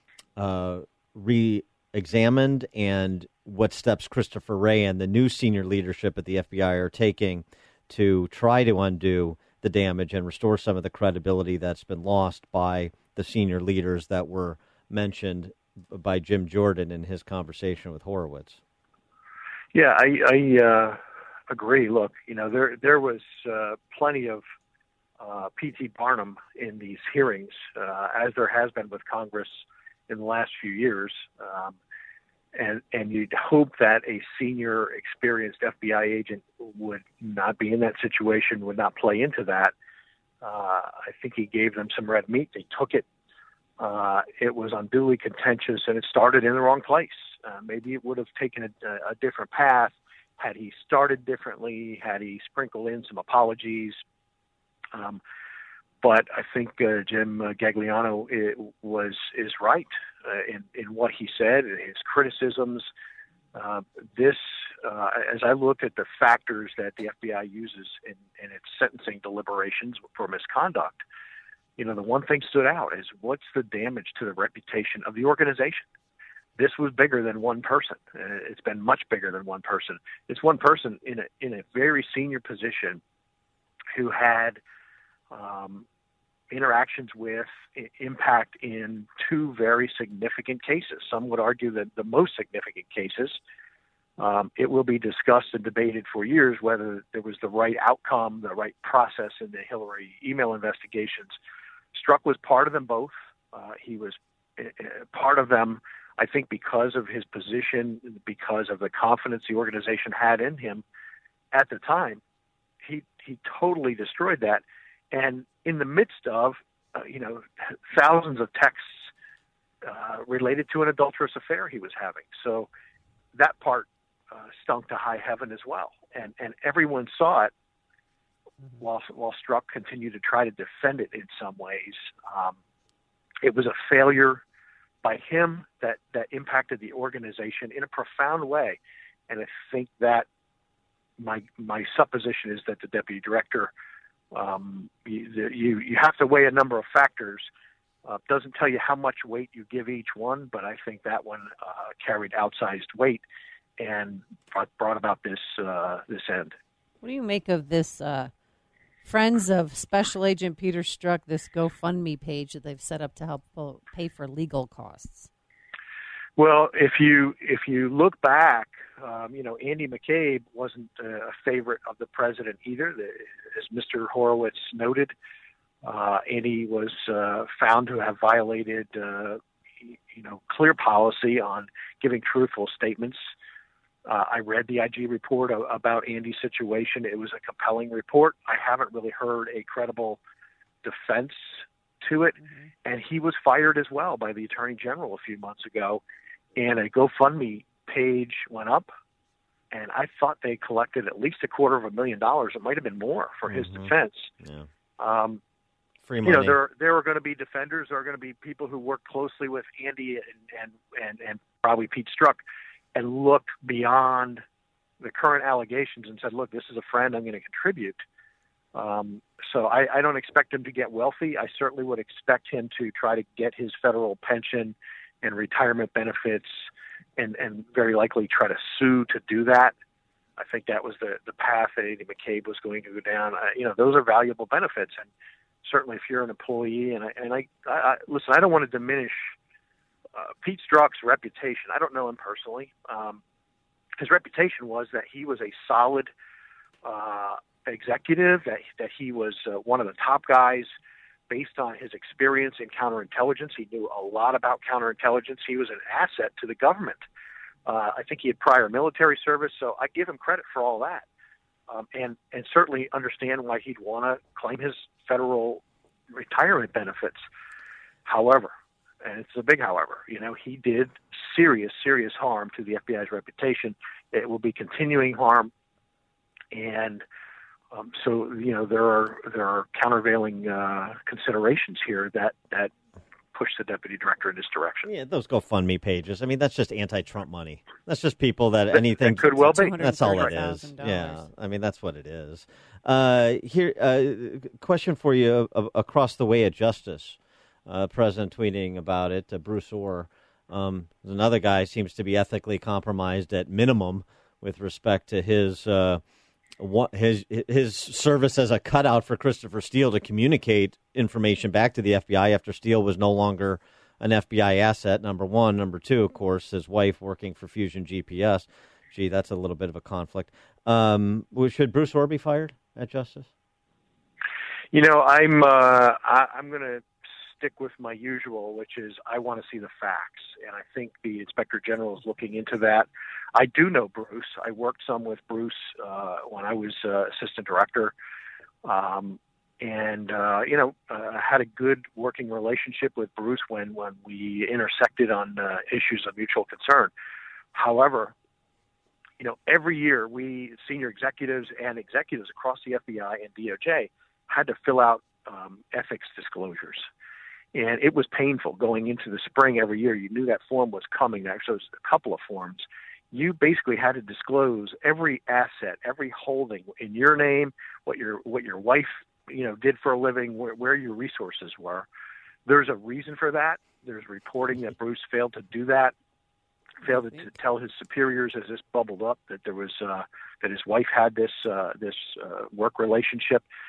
re-examined, and what steps Christopher Wray and the new senior leadership at the FBI are taking to try to undo the damage and restore some of the credibility that's been lost by the senior leaders that were mentioned by Jim Jordan in his conversation with Horowitz. Yeah, I agree. Look, there was plenty of P.T. Barnum in these hearings, as there has been with Congress in the last few years. And you'd hope that a senior, experienced FBI agent would not be in that situation, would not play into that. I think he gave them some red meat. They took it. It was unduly contentious, and it started in the wrong place. Maybe it would have taken a different path had he started differently, had he sprinkled in some apologies. But I think Jim Gagliano is right in what he said, his criticisms. As I looked at the factors that the FBI uses in its sentencing deliberations for misconduct, the one thing stood out is what's the damage to the reputation of the organization. This was bigger than one person. It's been much bigger than one person. It's one person in a very senior position who had interactions with impact in two very significant cases. Some would argue that the most significant cases. It will be discussed and debated for years whether there was the right outcome, the right process in the Hillary email investigations. Strzok was part of them both. He was part of them, I think, because of his position, because of the confidence the organization had in him at the time. He totally destroyed that. And in the midst of, thousands of texts related to an adulterous affair he was having. So that part stunk to high heaven as well. And everyone saw it while Strzok continued to try to defend it in some ways. It was a failure by him that impacted the organization in a profound way. And I think that my supposition is that the deputy director, you have to weigh a number of factors. Doesn't tell you how much weight you give each one, but I think that one carried outsized weight and brought about this end. What do you make of this Friends of Special Agent Peter Strzok, this GoFundMe page that they've set up to help pay for legal costs? Well, if you look back, Andy McCabe wasn't a favorite of the president either. As Mr. Horowitz noted, Andy was found to have violated, clear policy on giving truthful statements. I read the IG report about Andy's situation. It was a compelling report. I haven't really heard a credible defense to it. Mm-hmm. And he was fired as well by the Attorney General a few months ago. And a GoFundMe page went up. And I thought they collected at least $250,000. It might have been more for his defense. Yeah. Free money. There are going to be defenders. There are going to be people who work closely with Andy and probably Pete Strzok and looked beyond the current allegations and said, look, this is a friend, I'm going to contribute. So I don't expect him to get wealthy. I certainly would expect him to try to get his federal pension and retirement benefits and very likely try to sue to do that. I think that was the path that Andy McCabe was going to go down. Those are valuable benefits. And certainly if you're an employee, and I listen, I don't want to diminish Pete Strzok's reputation. I don't know him personally. His reputation was that he was a solid executive, that he was one of the top guys based on his experience in counterintelligence. He knew a lot about counterintelligence. He was an asset to the government. I think he had prior military service, so I give him credit for all that. And certainly understand why he'd want to claim his federal retirement benefits. However, and it's a big however, he did serious harm to the FBI's reputation. It will be continuing harm. And so there are countervailing considerations here that push the deputy director in this direction. Yeah, those GoFundMe pages. I mean, that's just anti-Trump money. That's just people that anything that could well be. That's all it is. Yeah, I mean, that's what it is. Question for you across the way at Justice. President tweeting about it. Bruce Orr, another guy, seems to be ethically compromised at minimum with respect to his service as a cutout for Christopher Steele to communicate information back to the FBI after Steele was no longer an FBI asset, number one. Number two, of course, his wife working for Fusion GPS. Gee, that's a little bit of a conflict. Should Bruce Orr be fired at Justice? I'm going to stick with my usual, which is I want to see the facts. And I think the Inspector General is looking into that. I do know Bruce. I worked some with Bruce when I was assistant director. Had a good working relationship with Bruce when we intersected on issues of mutual concern. However, every year we, senior executives and executives across the FBI and DOJ, had to fill out ethics disclosures. And it was painful going into the spring every year. You knew that form was coming. Actually, it was a couple of forms. You basically had to disclose every asset, every holding in your name, what your wife, did for a living, where your resources were. There's a reason for that. There's reporting that Bruce failed to do that, failed to tell his superiors as this bubbled up that there was that his wife had this work relationship.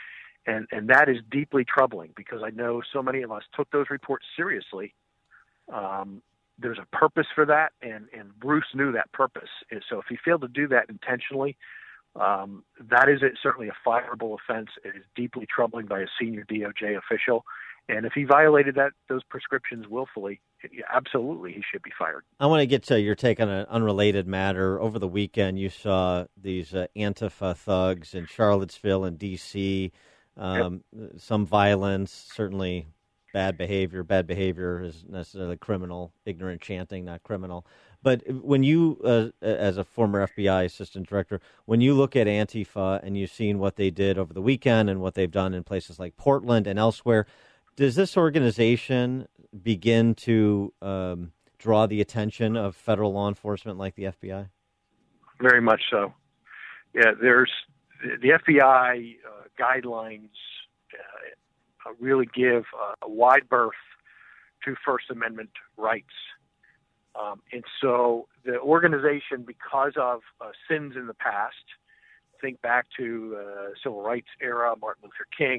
And that is deeply troubling because I know so many of us took those reports seriously. There's a purpose for that, and Bruce knew that purpose. And so if he failed to do that intentionally, that is certainly a fireable offense. It is deeply troubling by a senior DOJ official. And if he violated those prescriptions willfully, absolutely he should be fired. I want to get to your take on an unrelated matter. Over the weekend, you saw these Antifa thugs in Charlottesville and D.C., some violence, certainly bad behavior. Bad behavior is necessarily criminal, ignorant chanting, not criminal. But when you, as a former FBI assistant director, when you look at Antifa and you've seen what they did over the weekend and what they've done in places like Portland and elsewhere, does this organization begin to draw the attention of federal law enforcement like the FBI? Very much so. Yeah, there's the FBI guidelines really give a wide berth to First Amendment rights. And so the organization, because of sins in the past, think back to civil rights era, Martin Luther King,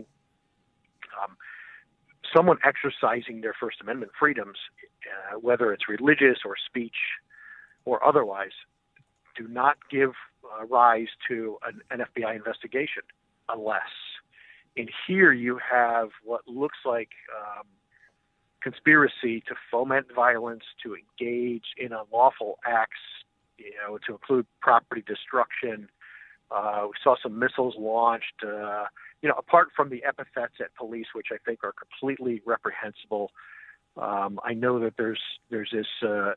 someone exercising their First Amendment freedoms, whether it's religious or speech or otherwise, do not give rise to an FBI investigation unless. And here you have what looks like conspiracy to foment violence, to engage in unlawful acts, to include property destruction. We saw some missiles launched. Apart from the epithets at police, which I think are completely reprehensible, I know that there's this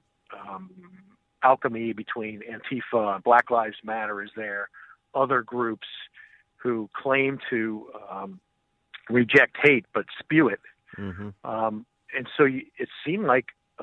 alchemy between Antifa and Black Lives Matter is there. Other groups who claim to reject hate but spew it. Mm-hmm. And so it seemed like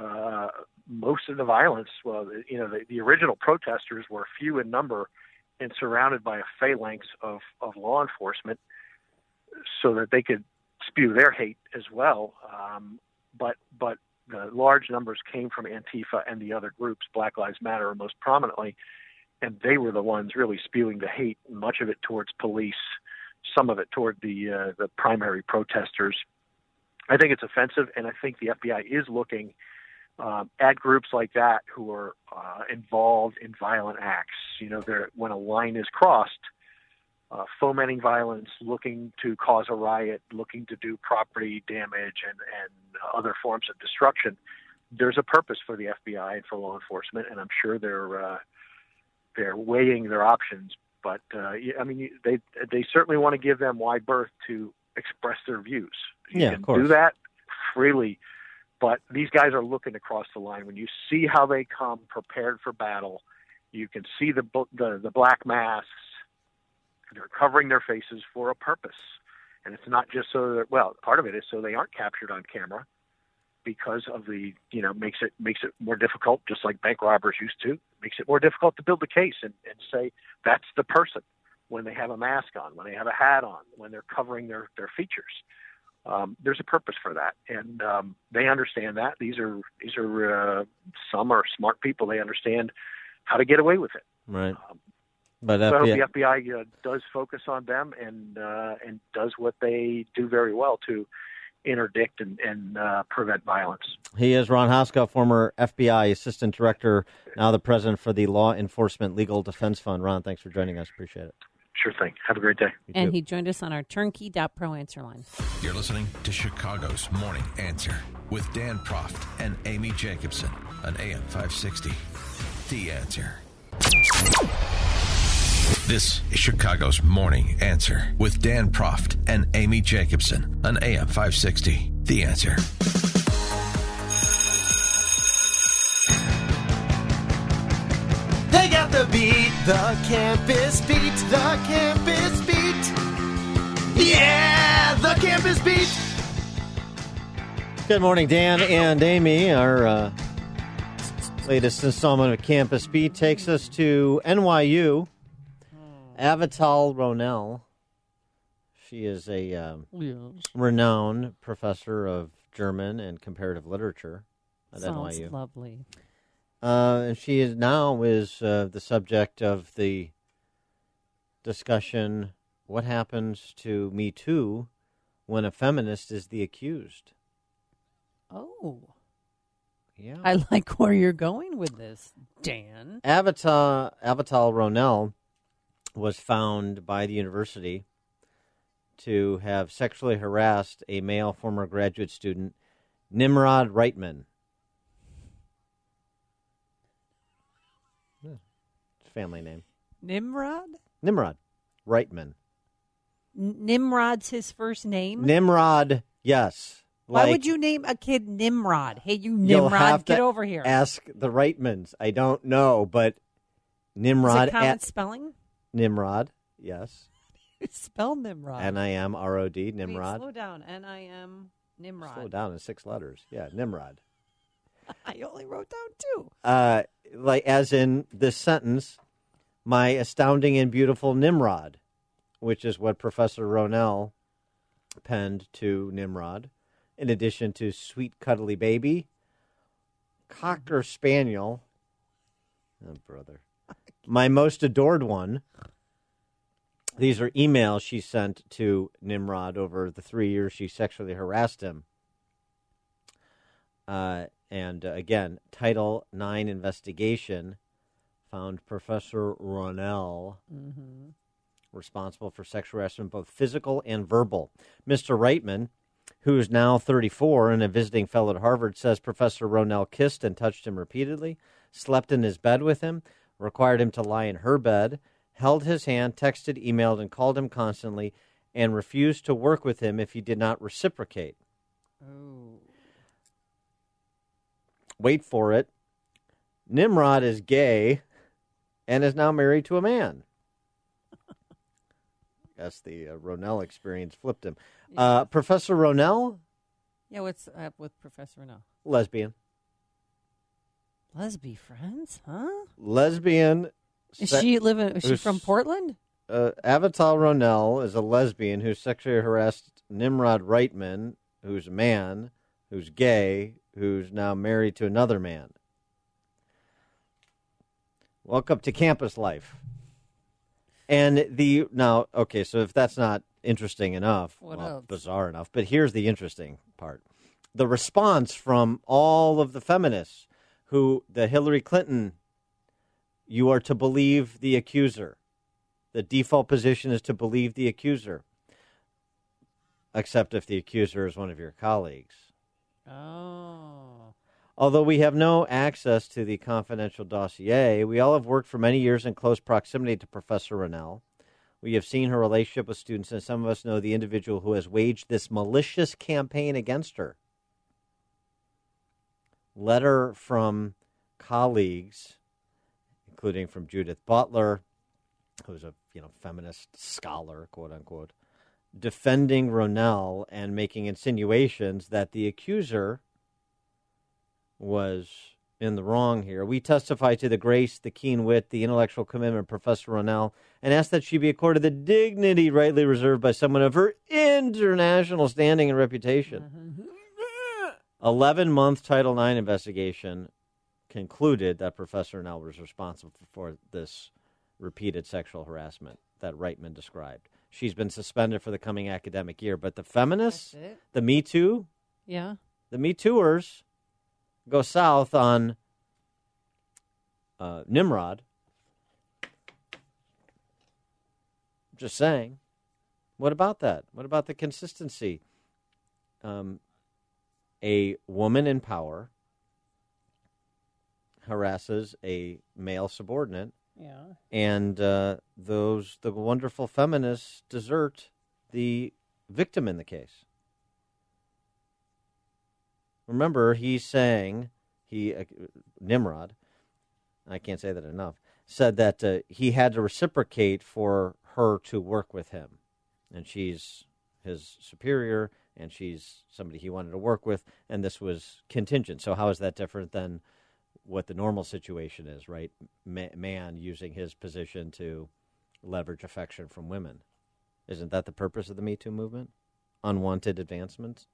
most of the violence, the original protesters were few in number and surrounded by a phalanx of law enforcement so that they could spew their hate as well. But the large numbers came from Antifa and the other groups, Black Lives Matter most prominently, and they were the ones really spewing the hate, much of it towards police, some of it toward the primary protesters. I think it's offensive, and I think the FBI is looking at groups like that who are involved in violent acts. When a line is crossed, fomenting violence, looking to cause a riot, looking to do property damage and other forms of destruction. There's a purpose for the FBI and for law enforcement, and I'm sure they're weighing their options. But they certainly want to give them wide berth to express their views. You can do that freely, but these guys are looking to cross the line. When you see how they come prepared for battle, you can see the black masks. They're covering their faces for a purpose, and it's not just so that. Part of it is so they aren't captured on camera, because of the makes it more difficult. Just like bank robbers used to, makes it more difficult to build a case and say that's the person when they have a mask on, when they have a hat on, when they're covering their features. There's a purpose for that, and they understand that. These are some are smart people. They understand how to get away with it. Right. But I hope the FBI does focus on them and does what they do very well to interdict and prevent violence. He is Ron Haskell, former FBI Assistant Director, now the President for the Law Enforcement Legal Defense Fund. Ron, thanks for joining us. Appreciate it. Sure thing. Have a great day. And he joined us on our Turnkey.Pro answer line. You're listening to Chicago's Morning Answer with Dan Proft and Amy Jacobson on AM 560. The Answer. This is Chicago's Morning Answer with Dan Proft and Amy Jacobson on AM 560. The Answer. They got the beat, the campus beat, the campus beat. Yeah, the campus beat. Good morning, Dan and Amy. Our latest installment of Campus Beat takes us to NYU. Avital Ronell. She is a renowned professor of German and comparative literature at Sounds NYU. Lovely. And she is now the subject of the discussion what happens to Me Too when a feminist is the accused? Oh. Yeah. I like where you're going with this, Dan. Avital Ronell was found by the university to have sexually harassed a male former graduate student, Nimrod Reitman. Family name. Nimrod? Nimrod Reitman. Nimrod's his first name? Nimrod, yes. Why would you name a kid Nimrod? Hey, you You'll have Nimrod, to get over here. Ask the Reitmans. I don't know, but Nimrod. Is it common spelling? Nimrod, yes. Spell Nimrod. Nimrod, Nimrod. Wait, slow down. N-I-M, Nimrod. Slow down in 6 letters. Yeah, Nimrod. I only wrote down 2. Like as in this sentence, my astounding and beautiful Nimrod, which is what Professor Ronell penned to Nimrod, in addition to sweet cuddly baby, cocker spaniel, oh brother, my most adored one. These are emails she sent to Nimrod over the 3 years she sexually harassed him. And again, Title IX investigation found Professor Ronell responsible for sexual harassment, both physical and verbal. Mr. Reitman, who is now 34 and a visiting fellow at Harvard, says Professor Ronell kissed and touched him repeatedly, slept in his bed with him, required him to lie in her bed, held his hand, texted, emailed, and called him constantly, and refused to work with him if he did not reciprocate. Oh. Wait for it. Nimrod is gay and is now married to a man. Guess the Ronell experience flipped him. Professor Ronell? Yeah, what's up with Professor Ronell? Lesbian. Lesbian friends, huh? Lesbian. Is she from Portland? Avital Ronell is a lesbian who sexually harassed Nimrod Reitman, who's a man, who's gay, who's now married to another man. Welcome to campus life. And so if that's not interesting enough, bizarre enough, but here's the interesting part. The response from all of the feminists the Hillary Clinton, you are to believe the accuser. The default position is to believe the accuser, except if the accuser is one of your colleagues. Oh. Although we have no access to the confidential dossier, we all have worked for many years in close proximity to Professor Ronell. We have seen her relationship with students, and some of us know the individual who has waged this malicious campaign against her. Letter from colleagues, including from Judith Butler, who's a feminist scholar, quote unquote, defending Ronell and making insinuations that the accuser was in the wrong here. We testify to the grace, the keen wit, the intellectual commitment of Professor Ronell and ask that she be accorded the dignity rightly reserved by someone of her international standing and reputation. 11-month Title IX investigation concluded that Professor Ronell was responsible for this repeated sexual harassment that Reitman described. She's been suspended for the coming academic year. But the feminists, the Me Too, the Me Tooers go south on Nimrod. Just saying. What about that? What about the consistency? A woman in power harasses a male subordinate. Yeah. And the wonderful feminists desert the victim in the case. Remember, he's saying, Nimrod, I can't say that enough, said that he had to reciprocate for her to work with him. And she's his superior, and she's somebody he wanted to work with, and this was contingent. So how is that different than what the normal situation is, right? Man using his position to leverage affection from women. Isn't that the purpose of the Me Too movement? Unwanted advances?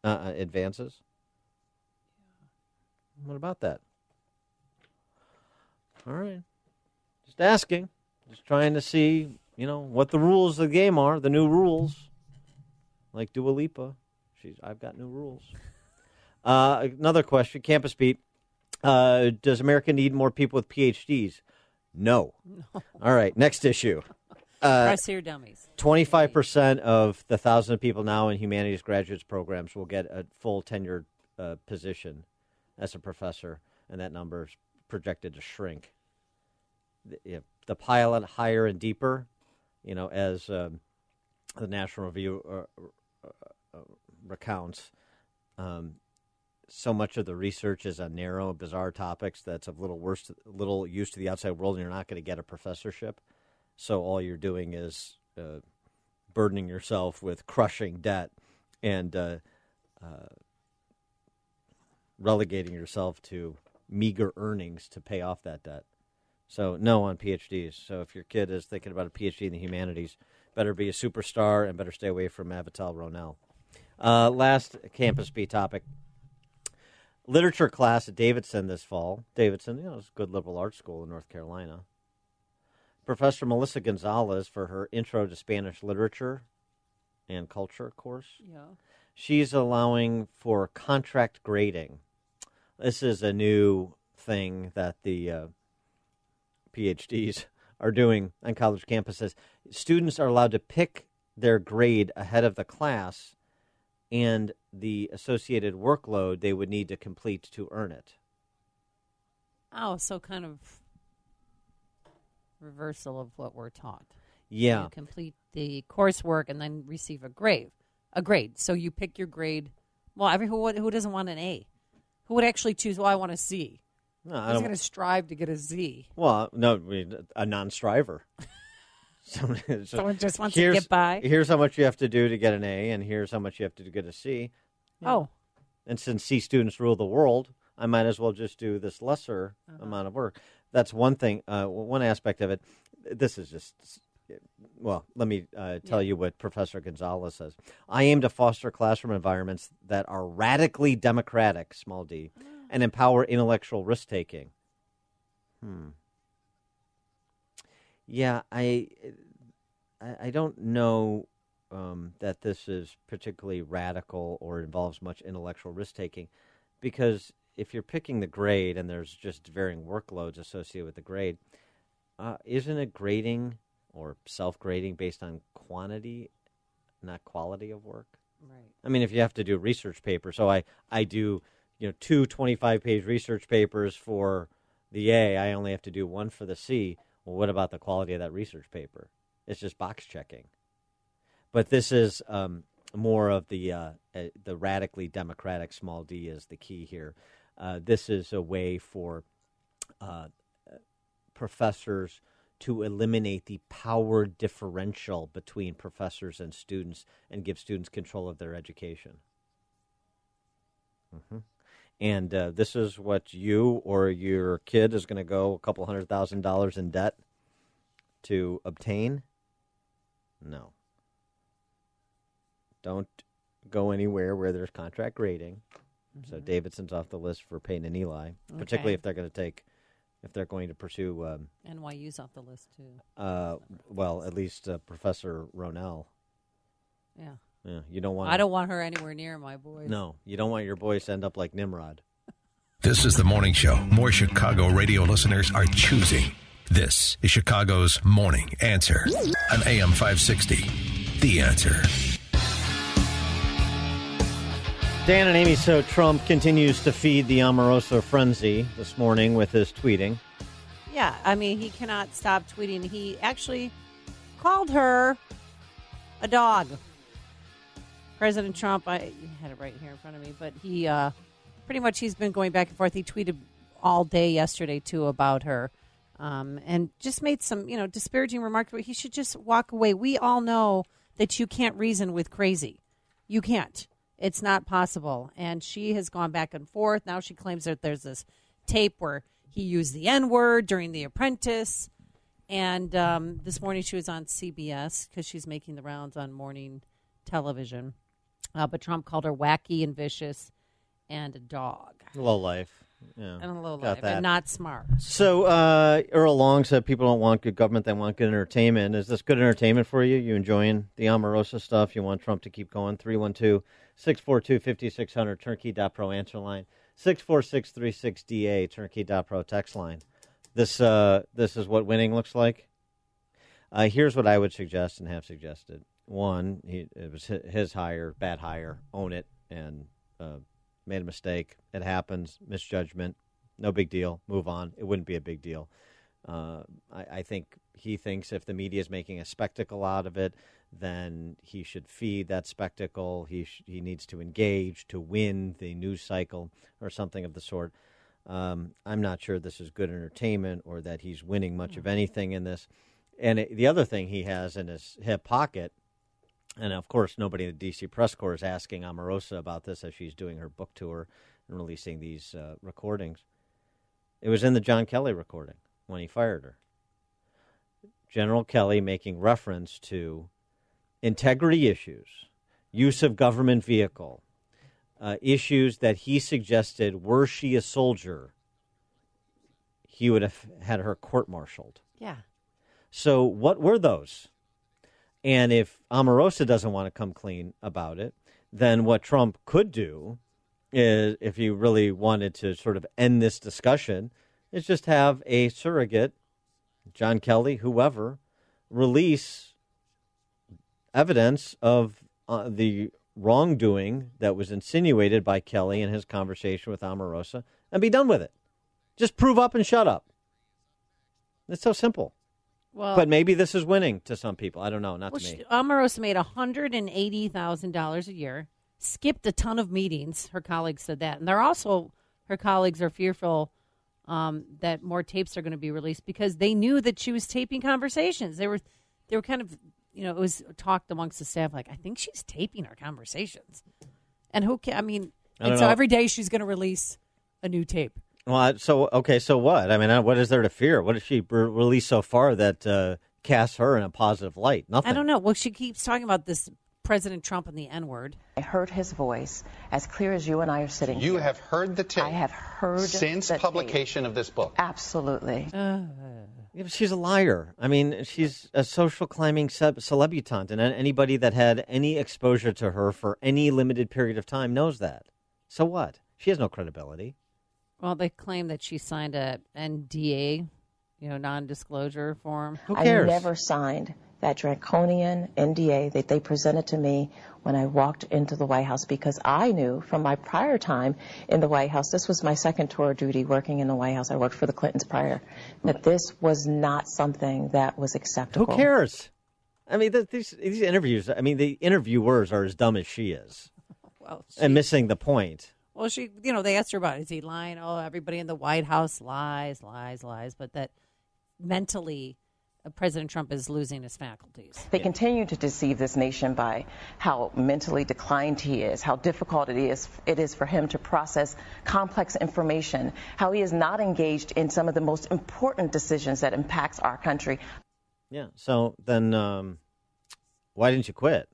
What about that? All right. Just asking. Just trying to see what the rules of the game are, the new rules. Like Dua Lipa. I've got new rules. Another question, Campus Beat. Does America need more people with PhDs? No. All right, next issue. Press your dummies. 25% of the 1,000 people now in humanities graduates programs will get a full tenured position as a professor, and that number is projected to shrink. The pile higher and deeper, as the National Review recounts, so much of the research is on narrow, bizarre topics that's of little use to the outside world, and you're not going to get a professorship. So all you're doing is burdening yourself with crushing debt and relegating yourself to meager earnings to pay off that debt. So no on PhDs. So if your kid is thinking about a PhD in the humanities, better be a superstar and better stay away from Avital Ronell. Last Campus B topic. Literature class at Davidson this fall. Davidson, is a good liberal arts school in North Carolina. Professor Melissa Gonzalez, for her Intro to Spanish Literature and Culture course, she's allowing for contract grading. This is a new thing that the PhDs are doing on college campuses. Students are allowed to pick their grade ahead of the class and the associated workload they would need to complete to earn it. Oh, so kind of reversal of what we're taught. Yeah. You complete the coursework and then receive a grade. So you pick your grade. Well, who doesn't want an A? Who would actually choose, I want a C? No, Who's going to strive to get a Z? Well, no, a non-striver. Someone just wants to get by? Here's how much you have to do to get an A, and here's how much you have to do to get a C. Oh. And since C students rule the world, I might as well just do this lesser amount of work. That's one thing, one aspect of it. This is just, let me tell you what Professor Gonzalez says. I aim to foster classroom environments that are radically democratic, small d, and empower intellectual risk-taking. Yeah, I don't know that this is particularly radical or involves much intellectual risk-taking, because if you're picking the grade and there's just varying workloads associated with the grade, isn't it grading or self-grading based on quantity, not quality of work? Right. I mean, if you have to do a research paper, so I do 2 25-page research papers for the A, I only have to do one for the C. Well, what about the quality of that research paper? It's just box checking. But this is more of the radically democratic, small d is the key here. This is a way for professors to eliminate the power differential between professors and students and give students control of their education. And this is what you or your kid is going to go a couple $100,000 in debt to obtain? No. Don't go anywhere where there's contract grading. So Davidson's off the list for Payne and Eli, particularly if they're going to pursue. NYU's off the list too. Well, at least Professor Ronell. Yeah. Yeah, you don't want. I don't want her anywhere near my boys. No, you don't want your boys to end up like Nimrod. This is the morning show more Chicago radio listeners are choosing. This is Chicago's Morning Answer on AM 560. The Answer. Dan and Amy, so Trump continues to feed the Omarosa frenzy this morning with his tweeting. Yeah, I mean, he cannot stop tweeting. He actually called her a dog. President Trump, I had it right here in front of me, but he pretty much he's been going back and forth. He tweeted all day yesterday, too, about her and just made some, disparaging remarks. But he should just walk away. We all know that you can't reason with crazy. You can't. It's not possible. And she has gone back and forth. Now she claims that there's this tape where he used the N-word during The Apprentice. And this morning she was on CBS because she's making the rounds on morning television. But Trump called her wacky and vicious and a dog. Low life. Yeah, and a low got life that. and not smart. So Earl Long said people don't want good government, they want good entertainment. Is this good entertainment for you? You enjoying the Omarosa stuff? You want Trump to keep going? 312-642-5600, turnkey.pro answer line. 64636DA, turnkey.pro text line. This is what winning looks like. Here's what I would suggest and have suggested. One, it was his hire, bad hire, own it, and made a mistake. It happens, misjudgment, no big deal, move on. It wouldn't be a big deal. I think he thinks if the media is making a spectacle out of it, then he should feed that spectacle. He needs to engage to win the news cycle or something of the sort. I'm not sure this is good entertainment or that he's winning much of anything in this. And the other thing he has in his hip pocket, and of course nobody in the D.C. press corps is asking Omarosa about this as she's doing her book tour and releasing these recordings. It was in the John Kelly recording when he fired her. General Kelly making reference to integrity issues, use of government vehicle, issues that he suggested, were she a soldier, he would have had her court-martialed. Yeah. So what were those? And if Omarosa doesn't want to come clean about it, then what Trump could do is, if he really wanted to sort of end this discussion, is just have a surrogate, John Kelly, whoever, release evidence of the wrongdoing that was insinuated by Kelly in his conversation with Omarosa and be done with it. Just prove up and shut up. It's so simple. Well, but maybe this is winning to some people. I don't know, not to me. Omarosa made $180,000 a year, skipped a ton of meetings. Her colleagues said that. And her colleagues are fearful that more tapes are going to be released because they knew that she was taping conversations. They were kind of, it was talked amongst the staff like, I think she's taping our conversations. And so every day she's going to release a new tape. Well, so what? I mean, what is there to fear? What has she released so far that casts her in a positive light? Nothing. I don't know. Well, she keeps talking about this President Trump and the N-word. I heard his voice as clear as you and I are sitting here. You have heard the tape. I have heard since the publication tape. Of this book. Absolutely. Yeah, but she's a liar. I mean, she's a social climbing celebutante, and anybody that had any exposure to her for any limited period of time knows that. So what? She has no credibility. Well, they claim that she signed a NDA, non-disclosure form. Who cares? I never signed that draconian NDA that they presented to me when I walked into the White House because I knew from my prior time in the White House, this was my second tour of duty working in the White House. I worked for the Clintons prior, that this was not something that was acceptable. Who cares? I mean, these interviews, the interviewers are as dumb as she is. Well, and missing the point. Well, she, they asked her about, is he lying? Oh, everybody in the White House lies. But that mentally, President Trump is losing his faculties. They continue to deceive this nation by how mentally declined he is, how difficult it is for him to process complex information, how he is not engaged in some of the most important decisions that impacts our country. Yeah, so then why didn't you quit?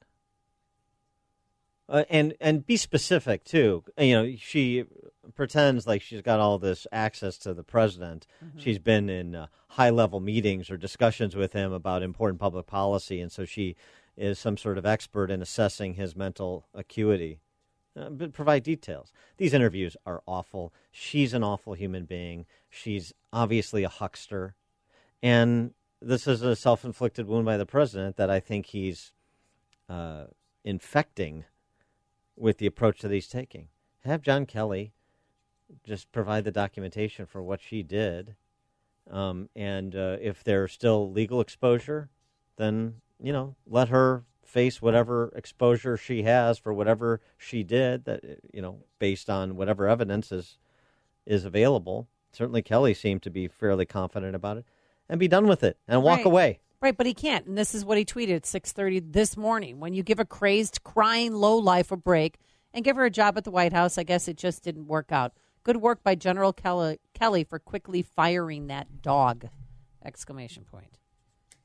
And be specific, too. She pretends like she's got all this access to the president. Mm-hmm. She's been in high-level meetings or discussions with him about important public policy, and so she is some sort of expert in assessing his mental acuity. But provide details. These interviews are awful. She's an awful human being. She's obviously a huckster. And this is a self-inflicted wound by the president that I think he's infecting with the approach that he's taking. Have John Kelly just provide the documentation for what she did. And if there's still legal exposure, then, let her face whatever exposure she has for whatever she did, that, based on whatever evidence is available. Certainly Kelly seemed to be fairly confident about it. And be done with it and walk away. Right, but he can't. And this is what he tweeted at 6:30 this morning. When you give a crazed, crying lowlife a break and give her a job at the White House, I guess it just didn't work out. Good work by General Kelly for quickly firing that dog! !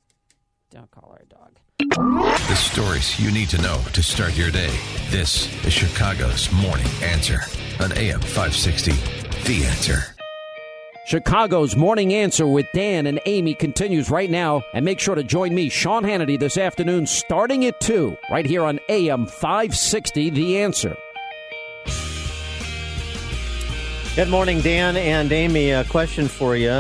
Don't call her a dog. The stories you need to know to start your day. This is Chicago's Morning Answer on AM 560. The Answer. Chicago's Morning Answer with Dan and Amy continues right now. And make sure to join me, Sean Hannity, this afternoon starting at 2, right here on AM 560, The Answer. Good morning, Dan and Amy. A question for you.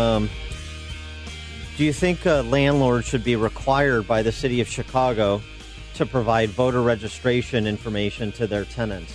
Do you think landlords should be required by the city of Chicago to provide voter registration information to their tenants?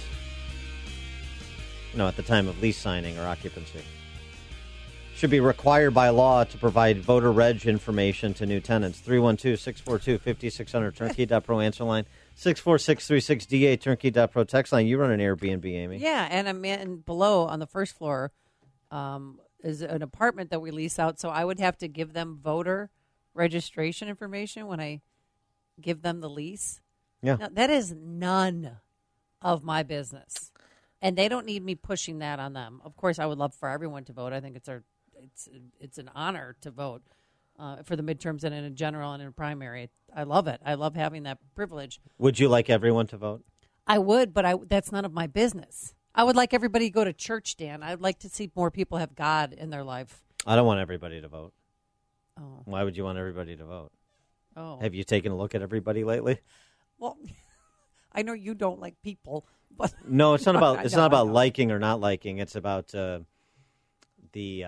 At the time of lease signing or occupancy. Should be required by law to provide voter reg information to new tenants. 312-642-5600, turnkey.pro answer line. 64636DA, turnkey.pro text line. You run an Airbnb, Amy. Yeah, and below on the first floor is an apartment that we lease out, so I would have to give them voter registration information when I give them the lease. Yeah. Now, that is none of my business, and they don't need me pushing that on them. Of course, I would love for everyone to vote. I think it's an honor to vote for the midterms and in a general and in a primary. I love it. I love having that privilege. Would you like everyone to vote? I would, but that's none of my business. I would like everybody to go to church, Dan. I'd like to see more people have God in their life. I don't want everybody to vote. Oh. Why would you want everybody to vote? Oh. Have you taken a look at everybody lately? Well, I know you don't like people, but no, it's not about it's not about liking or not liking. It's about the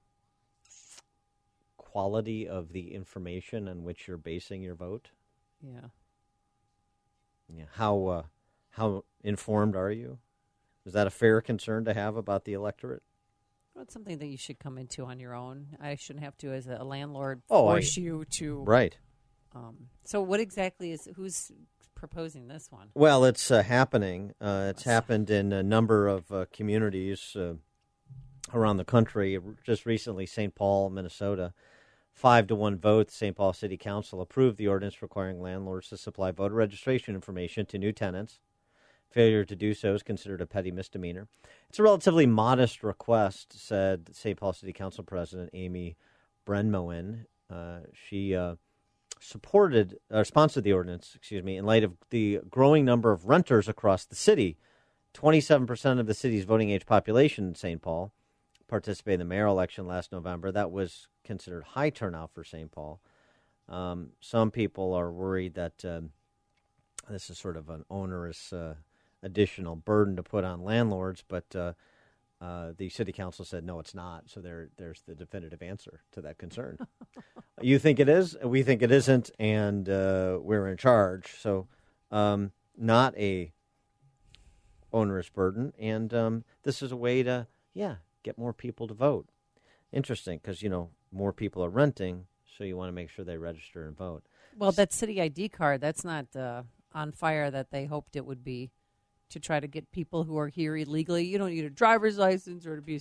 quality of the information on which you're basing your vote. Yeah. Yeah. How informed are you? Is that a fair concern to have about the electorate? Well, it's something that you should come into on your own. I shouldn't have to, as a landlord, Oh, force you to. Right. So what exactly who's proposing this one? Well, it's happening. It's happened in a number of communities around the country. Just recently, St. Paul, Minnesota, 5-1 vote. St. Paul City Council approved the ordinance requiring landlords to supply voter registration information to new tenants. Failure to do so is considered a petty misdemeanor. It's a relatively modest request, said St. Paul City Council President Amy Brenmoen. She sponsored the ordinance, in light of the growing number of renters across the city. 27% of the city's voting age population in St. Paul participated in the mayoral election last November. That was considered high turnout for St. Paul. Some people are worried that this is sort of an onerous additional burden to put on landlords, but the city council said, no, it's not. So there's the definitive answer to that concern. You think it is, we think it isn't, and we're in charge. So not a onerous burden, and this is a way to, get more people to vote. Interesting, because, more people are renting, so you want to make sure they register and vote. Well, that city ID card, that's not on fire that they hoped it would be, to try to get people who are here illegally. You don't need a driver's license or to be,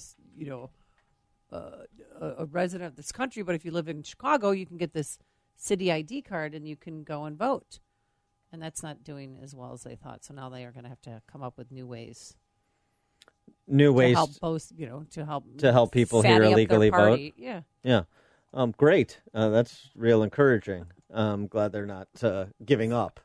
a resident of this country. But if you live in Chicago, you can get this city ID card and you can go and vote. And that's not doing as well as they thought. So now they are going to have to come up with new ways. To help people here illegally vote. Yeah. Yeah. Great. That's real encouraging. I'm glad they're not giving up.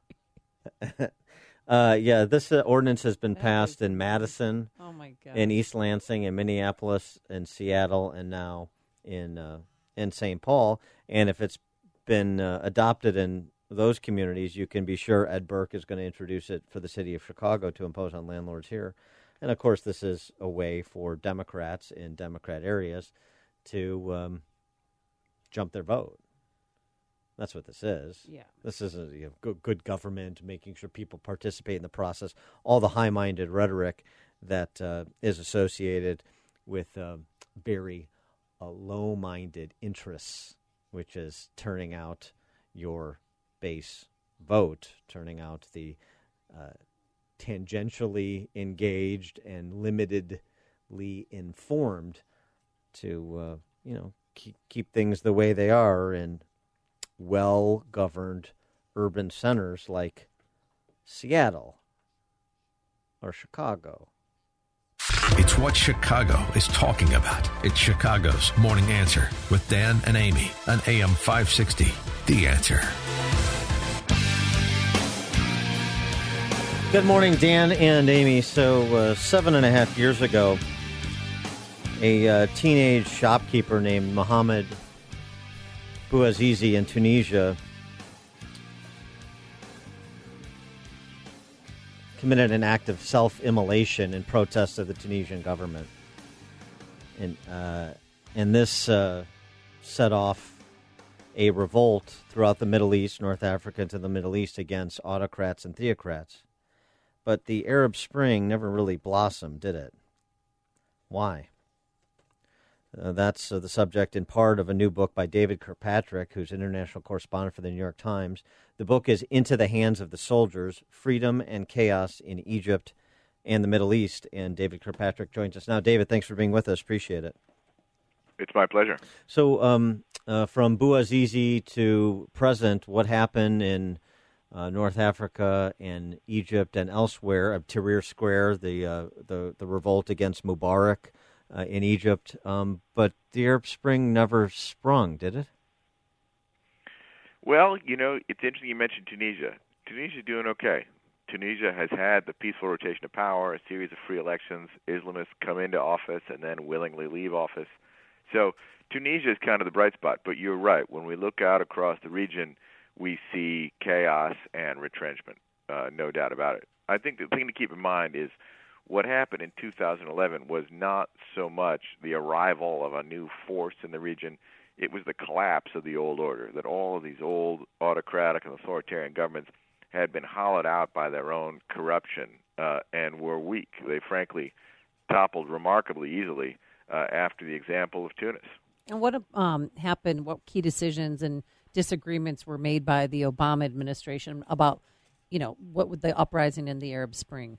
This ordinance has been passed in Madison, in East Lansing, in Minneapolis, in Seattle, and now in St. Paul. And if it's been adopted in those communities, you can be sure Ed Burke is going to introduce it for the city of Chicago to impose on landlords here. And, of course, this is a way for Democrats in Democrat areas to jump their vote. That's what this is. Yeah. This isn't good government, making sure people participate in the process, all the high-minded rhetoric that is associated with very low-minded interests, which is turning out your base vote, turning out the tangentially engaged and limitedly informed to, keep things the way they are in well-governed urban centers like Seattle or Chicago. It's what Chicago is talking about. It's Chicago's Morning Answer with Dan and Amy on AM 560. The Answer. Good morning, Dan and Amy. So 7.5 years ago, a teenage shopkeeper named Mohamed Bouazizi in Tunisia committed an act of self-immolation in protest of the Tunisian government. And this set off a revolt throughout the Middle East, North Africa to the Middle East against autocrats and theocrats. But the Arab Spring never really blossomed, did it? Why? That's the subject in part of a new book by David Kirkpatrick, who's international correspondent for the New York Times. The book is Into the Hands of the Soldiers, Freedom and Chaos in Egypt and the Middle East. And David Kirkpatrick joins us now. David, thanks for being with us. Appreciate it. It's my pleasure. So from Bouazizi to present, what happened in North Africa and Egypt and elsewhere, Tahrir Square, the revolt against Mubarak in Egypt, but the Arab Spring never sprung, did it? Well, it's interesting you mentioned Tunisia. Tunisia's doing okay. Tunisia has had the peaceful rotation of power, a series of free elections. Islamists come into office and then willingly leave office. So Tunisia is kind of the bright spot. But you're right. When we look out across the region, we see chaos and retrenchment, no doubt about it. I think the thing to keep in mind is what happened in 2011 was not so much the arrival of a new force in the region. It was the collapse of the old order, that all of these old autocratic and authoritarian governments had been hollowed out by their own corruption and were weak. They frankly toppled remarkably easily after the example of Tunis. And what happened, what key decisions and disagreements were made by the Obama administration about, what would the uprising in the Arab Spring?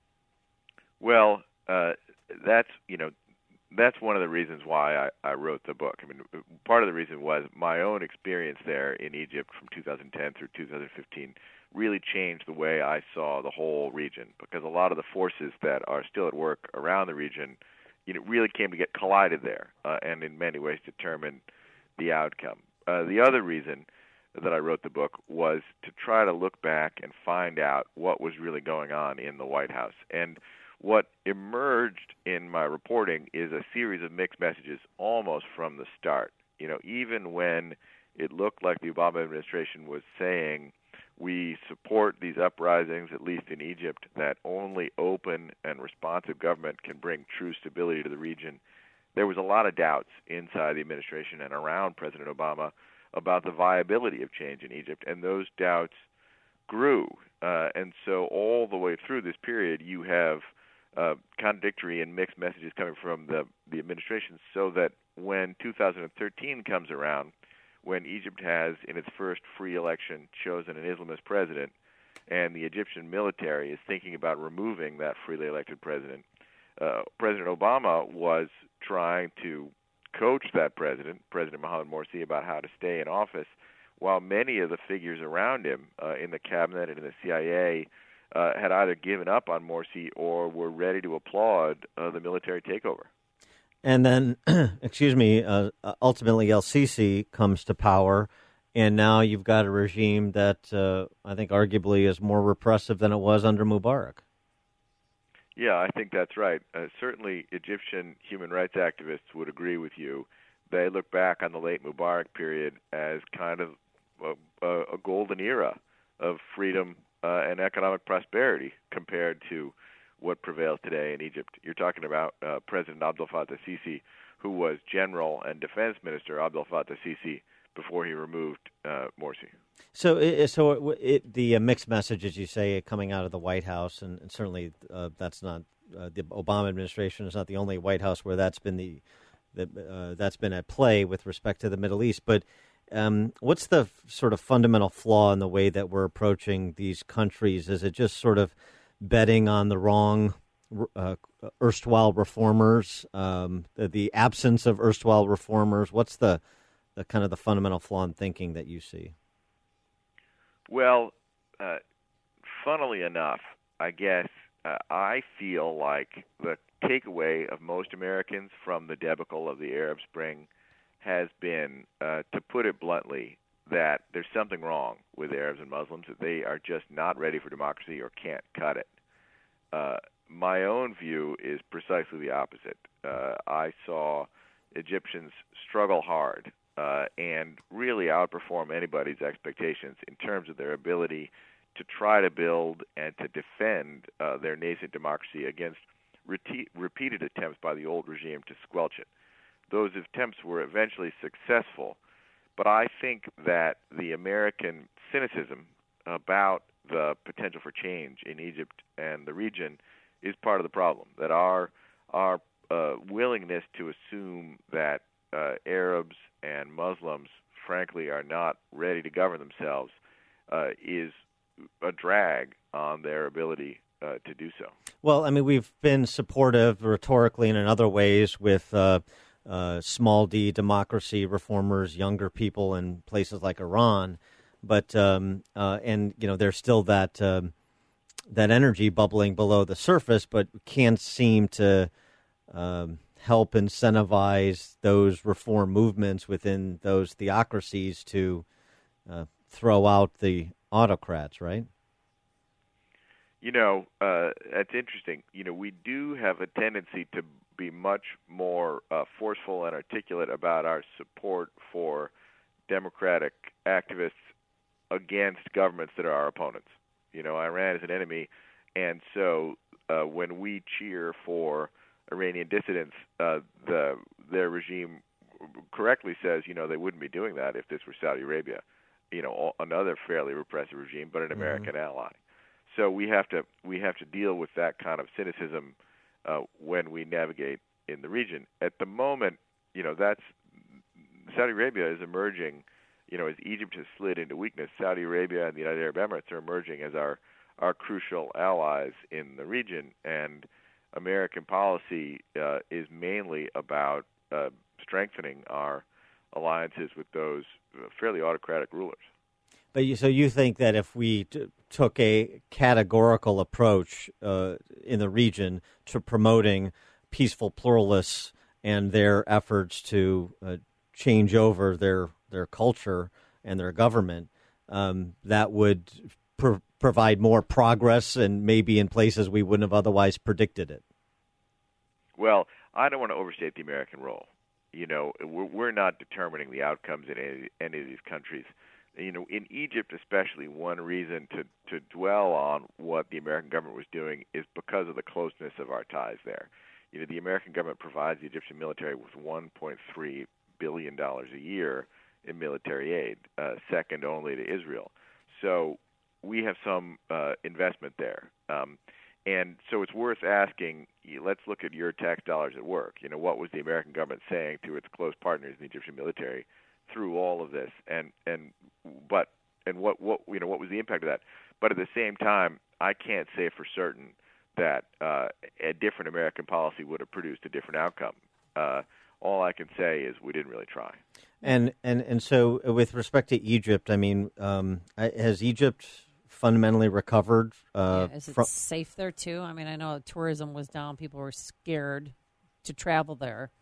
Well, that's one of the reasons why I wrote the book. I mean, part of the reason was my own experience there in Egypt from 2010 through 2015 really changed the way I saw the whole region, because a lot of the forces that are still at work around the region, really came to get collided there, and in many ways determined the outcome. The other reason that I wrote the book was to try to look back and find out what was really going on in the White House. And what emerged in my reporting is a series of mixed messages almost from the start. Even when it looked like the Obama administration was saying, we support these uprisings, at least in Egypt, that only open and responsive government can bring true stability to the region, there was a lot of doubts inside the administration and around President Obama about the viability of change in Egypt, and those doubts grew. And so all the way through this period, you have contradictory and mixed messages coming from the administration, so that when 2013 comes around, when Egypt has, in its first free election, chosen an Islamist president, and the Egyptian military is thinking about removing that freely elected president, President Obama was trying to coach that president, President Mohamed Morsi, about how to stay in office, while many of the figures around him in the cabinet and in the CIA had either given up on Morsi or were ready to applaud the military takeover. And then, ultimately El-Sisi comes to power, and now you've got a regime that I think arguably is more repressive than it was under Mubarak. Yeah, I think that's right. Certainly Egyptian human rights activists would agree with you. They look back on the late Mubarak period as kind of a golden era of freedom and economic prosperity compared to what prevails today in Egypt. You're talking about President Abdel Fattah Sisi, who was General and Defense Minister Abdel Fattah Sisi before he removed Morsi. So the mixed message, as you say, coming out of the White House, and certainly that's not the Obama administration is not the only White House where that's been that's been at play with respect to the Middle East. But what's the sort of fundamental flaw in the way that we're approaching these countries? Is it just sort of betting on the wrong erstwhile reformers, the absence of erstwhile reformers? What's the kind of the fundamental flaw in thinking that you see? Well, funnily enough, I guess I feel like the takeaway of most Americans from the debacle of the Arab Spring has been, to put it bluntly, that there's something wrong with Arabs and Muslims, that they are just not ready for democracy or can't cut it. My own view is precisely the opposite. I saw Egyptians struggle hard and really outperform anybody's expectations in terms of their ability to try to build and to defend their nascent democracy against repeated attempts by the old regime to squelch it. Those attempts were eventually successful, but I think that the American cynicism about the potential for change in Egypt and the region is part of the problem, that our willingness to assume that Arabs and Muslims, frankly, are not ready to govern themselves is a drag on their ability to do so. Well, I mean, we've been supportive rhetorically and in other ways with small d democracy reformers, younger people in places like Iran, but and there's still that energy bubbling below the surface, but can't seem to help incentivize those reform movements within those theocracies to throw out the autocrats, right? That's interesting. We do have a tendency to be much more forceful and articulate about our support for democratic activists against governments that are our opponents. Iran is an enemy, and so when we cheer for Iranian dissidents, their regime correctly says, they wouldn't be doing that if this were Saudi Arabia, another fairly repressive regime, but an American ally. So we have to deal with that kind of cynicism when we navigate in the region. At the moment, that's Saudi Arabia is emerging. As Egypt has slid into weakness, Saudi Arabia and the United Arab Emirates are emerging as our crucial allies in the region, and American policy is mainly about strengthening our alliances with those fairly autocratic rulers. But so you think that if we took a categorical approach in the region to promoting peaceful pluralists and their efforts to change over their culture and their government, that would provide more progress and maybe in places we wouldn't have otherwise predicted it? Well, I don't want to overstate the American role. We're not determining the outcomes in any of these countries. In Egypt especially, one reason to dwell on what the American government was doing is because of the closeness of our ties there. The American government provides the Egyptian military with $1.3 billion a year in military aid, second only to Israel. So we have some investment there. And so it's worth asking, let's look at your tax dollars at work. What was the American government saying to its close partners in the Egyptian military through all of this, what was the impact of that? But at the same time, I can't say for certain that a different American policy would have produced a different outcome. All I can say is we didn't really try. And so, with respect to Egypt, I mean, has Egypt fundamentally recovered? Is it safe there too? I mean, I know tourism was down; people were scared to travel there.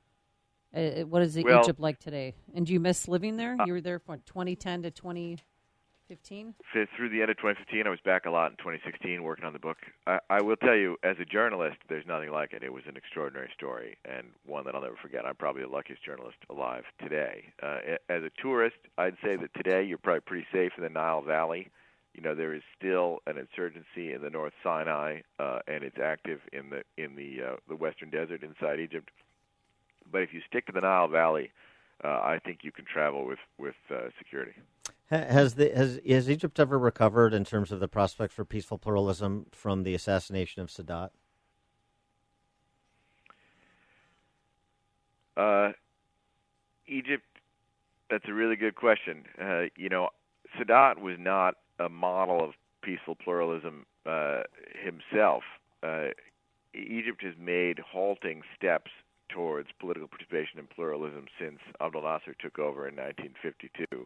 What is Egypt like today? And do you miss living there? You were there from 2010 to 2015? Through the end of 2015, I was back a lot in 2016 working on the book. I will tell you, as a journalist, there's nothing like it. It was an extraordinary story and one that I'll never forget. I'm probably the luckiest journalist alive today. As a tourist, I'd say that today you're probably pretty safe in the Nile Valley. There is still an insurgency in the North Sinai, and it's active in the Western Desert inside Egypt. But if you stick to the Nile Valley, I think you can travel with security. Has Egypt ever recovered in terms of the prospect for peaceful pluralism from the assassination of Sadat? Egypt, that's a really good question. Sadat was not a model of peaceful pluralism himself. Egypt has made halting steps towards political participation and pluralism since Abdel Nasser took over in 1952.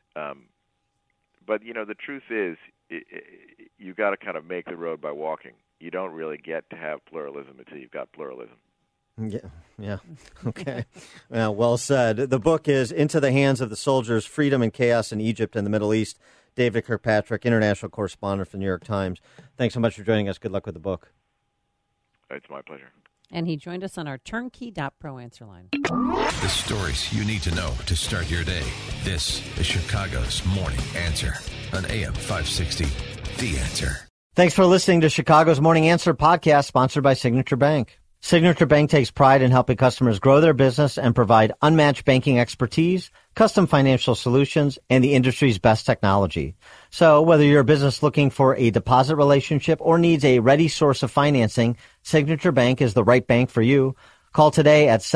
But, the truth is, you got to kind of make the road by walking. You don't really get to have pluralism until you've got pluralism. Yeah. Okay. Well said. The book is Into the Hands of the Soldiers, Freedom and Chaos in Egypt and the Middle East. David Kirkpatrick, international correspondent for the New York Times. Thanks so much for joining us. Good luck with the book. It's my pleasure. And he joined us on our turnkey.pro answer line. The stories you need to know to start your day. This is Chicago's Morning Answer on AM 560. The Answer. Thanks for listening to Chicago's Morning Answer podcast, sponsored by Signature Bank. Signature Bank takes pride in helping customers grow their business and provide unmatched banking expertise, custom financial solutions, and the industry's best technology. So whether you're a business looking for a deposit relationship or needs a ready source of financing, Signature Bank is the right bank for you. Call today at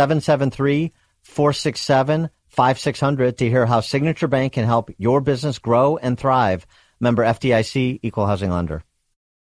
773-467-5600 to hear how Signature Bank can help your business grow and thrive. Member FDIC, Equal Housing Lender.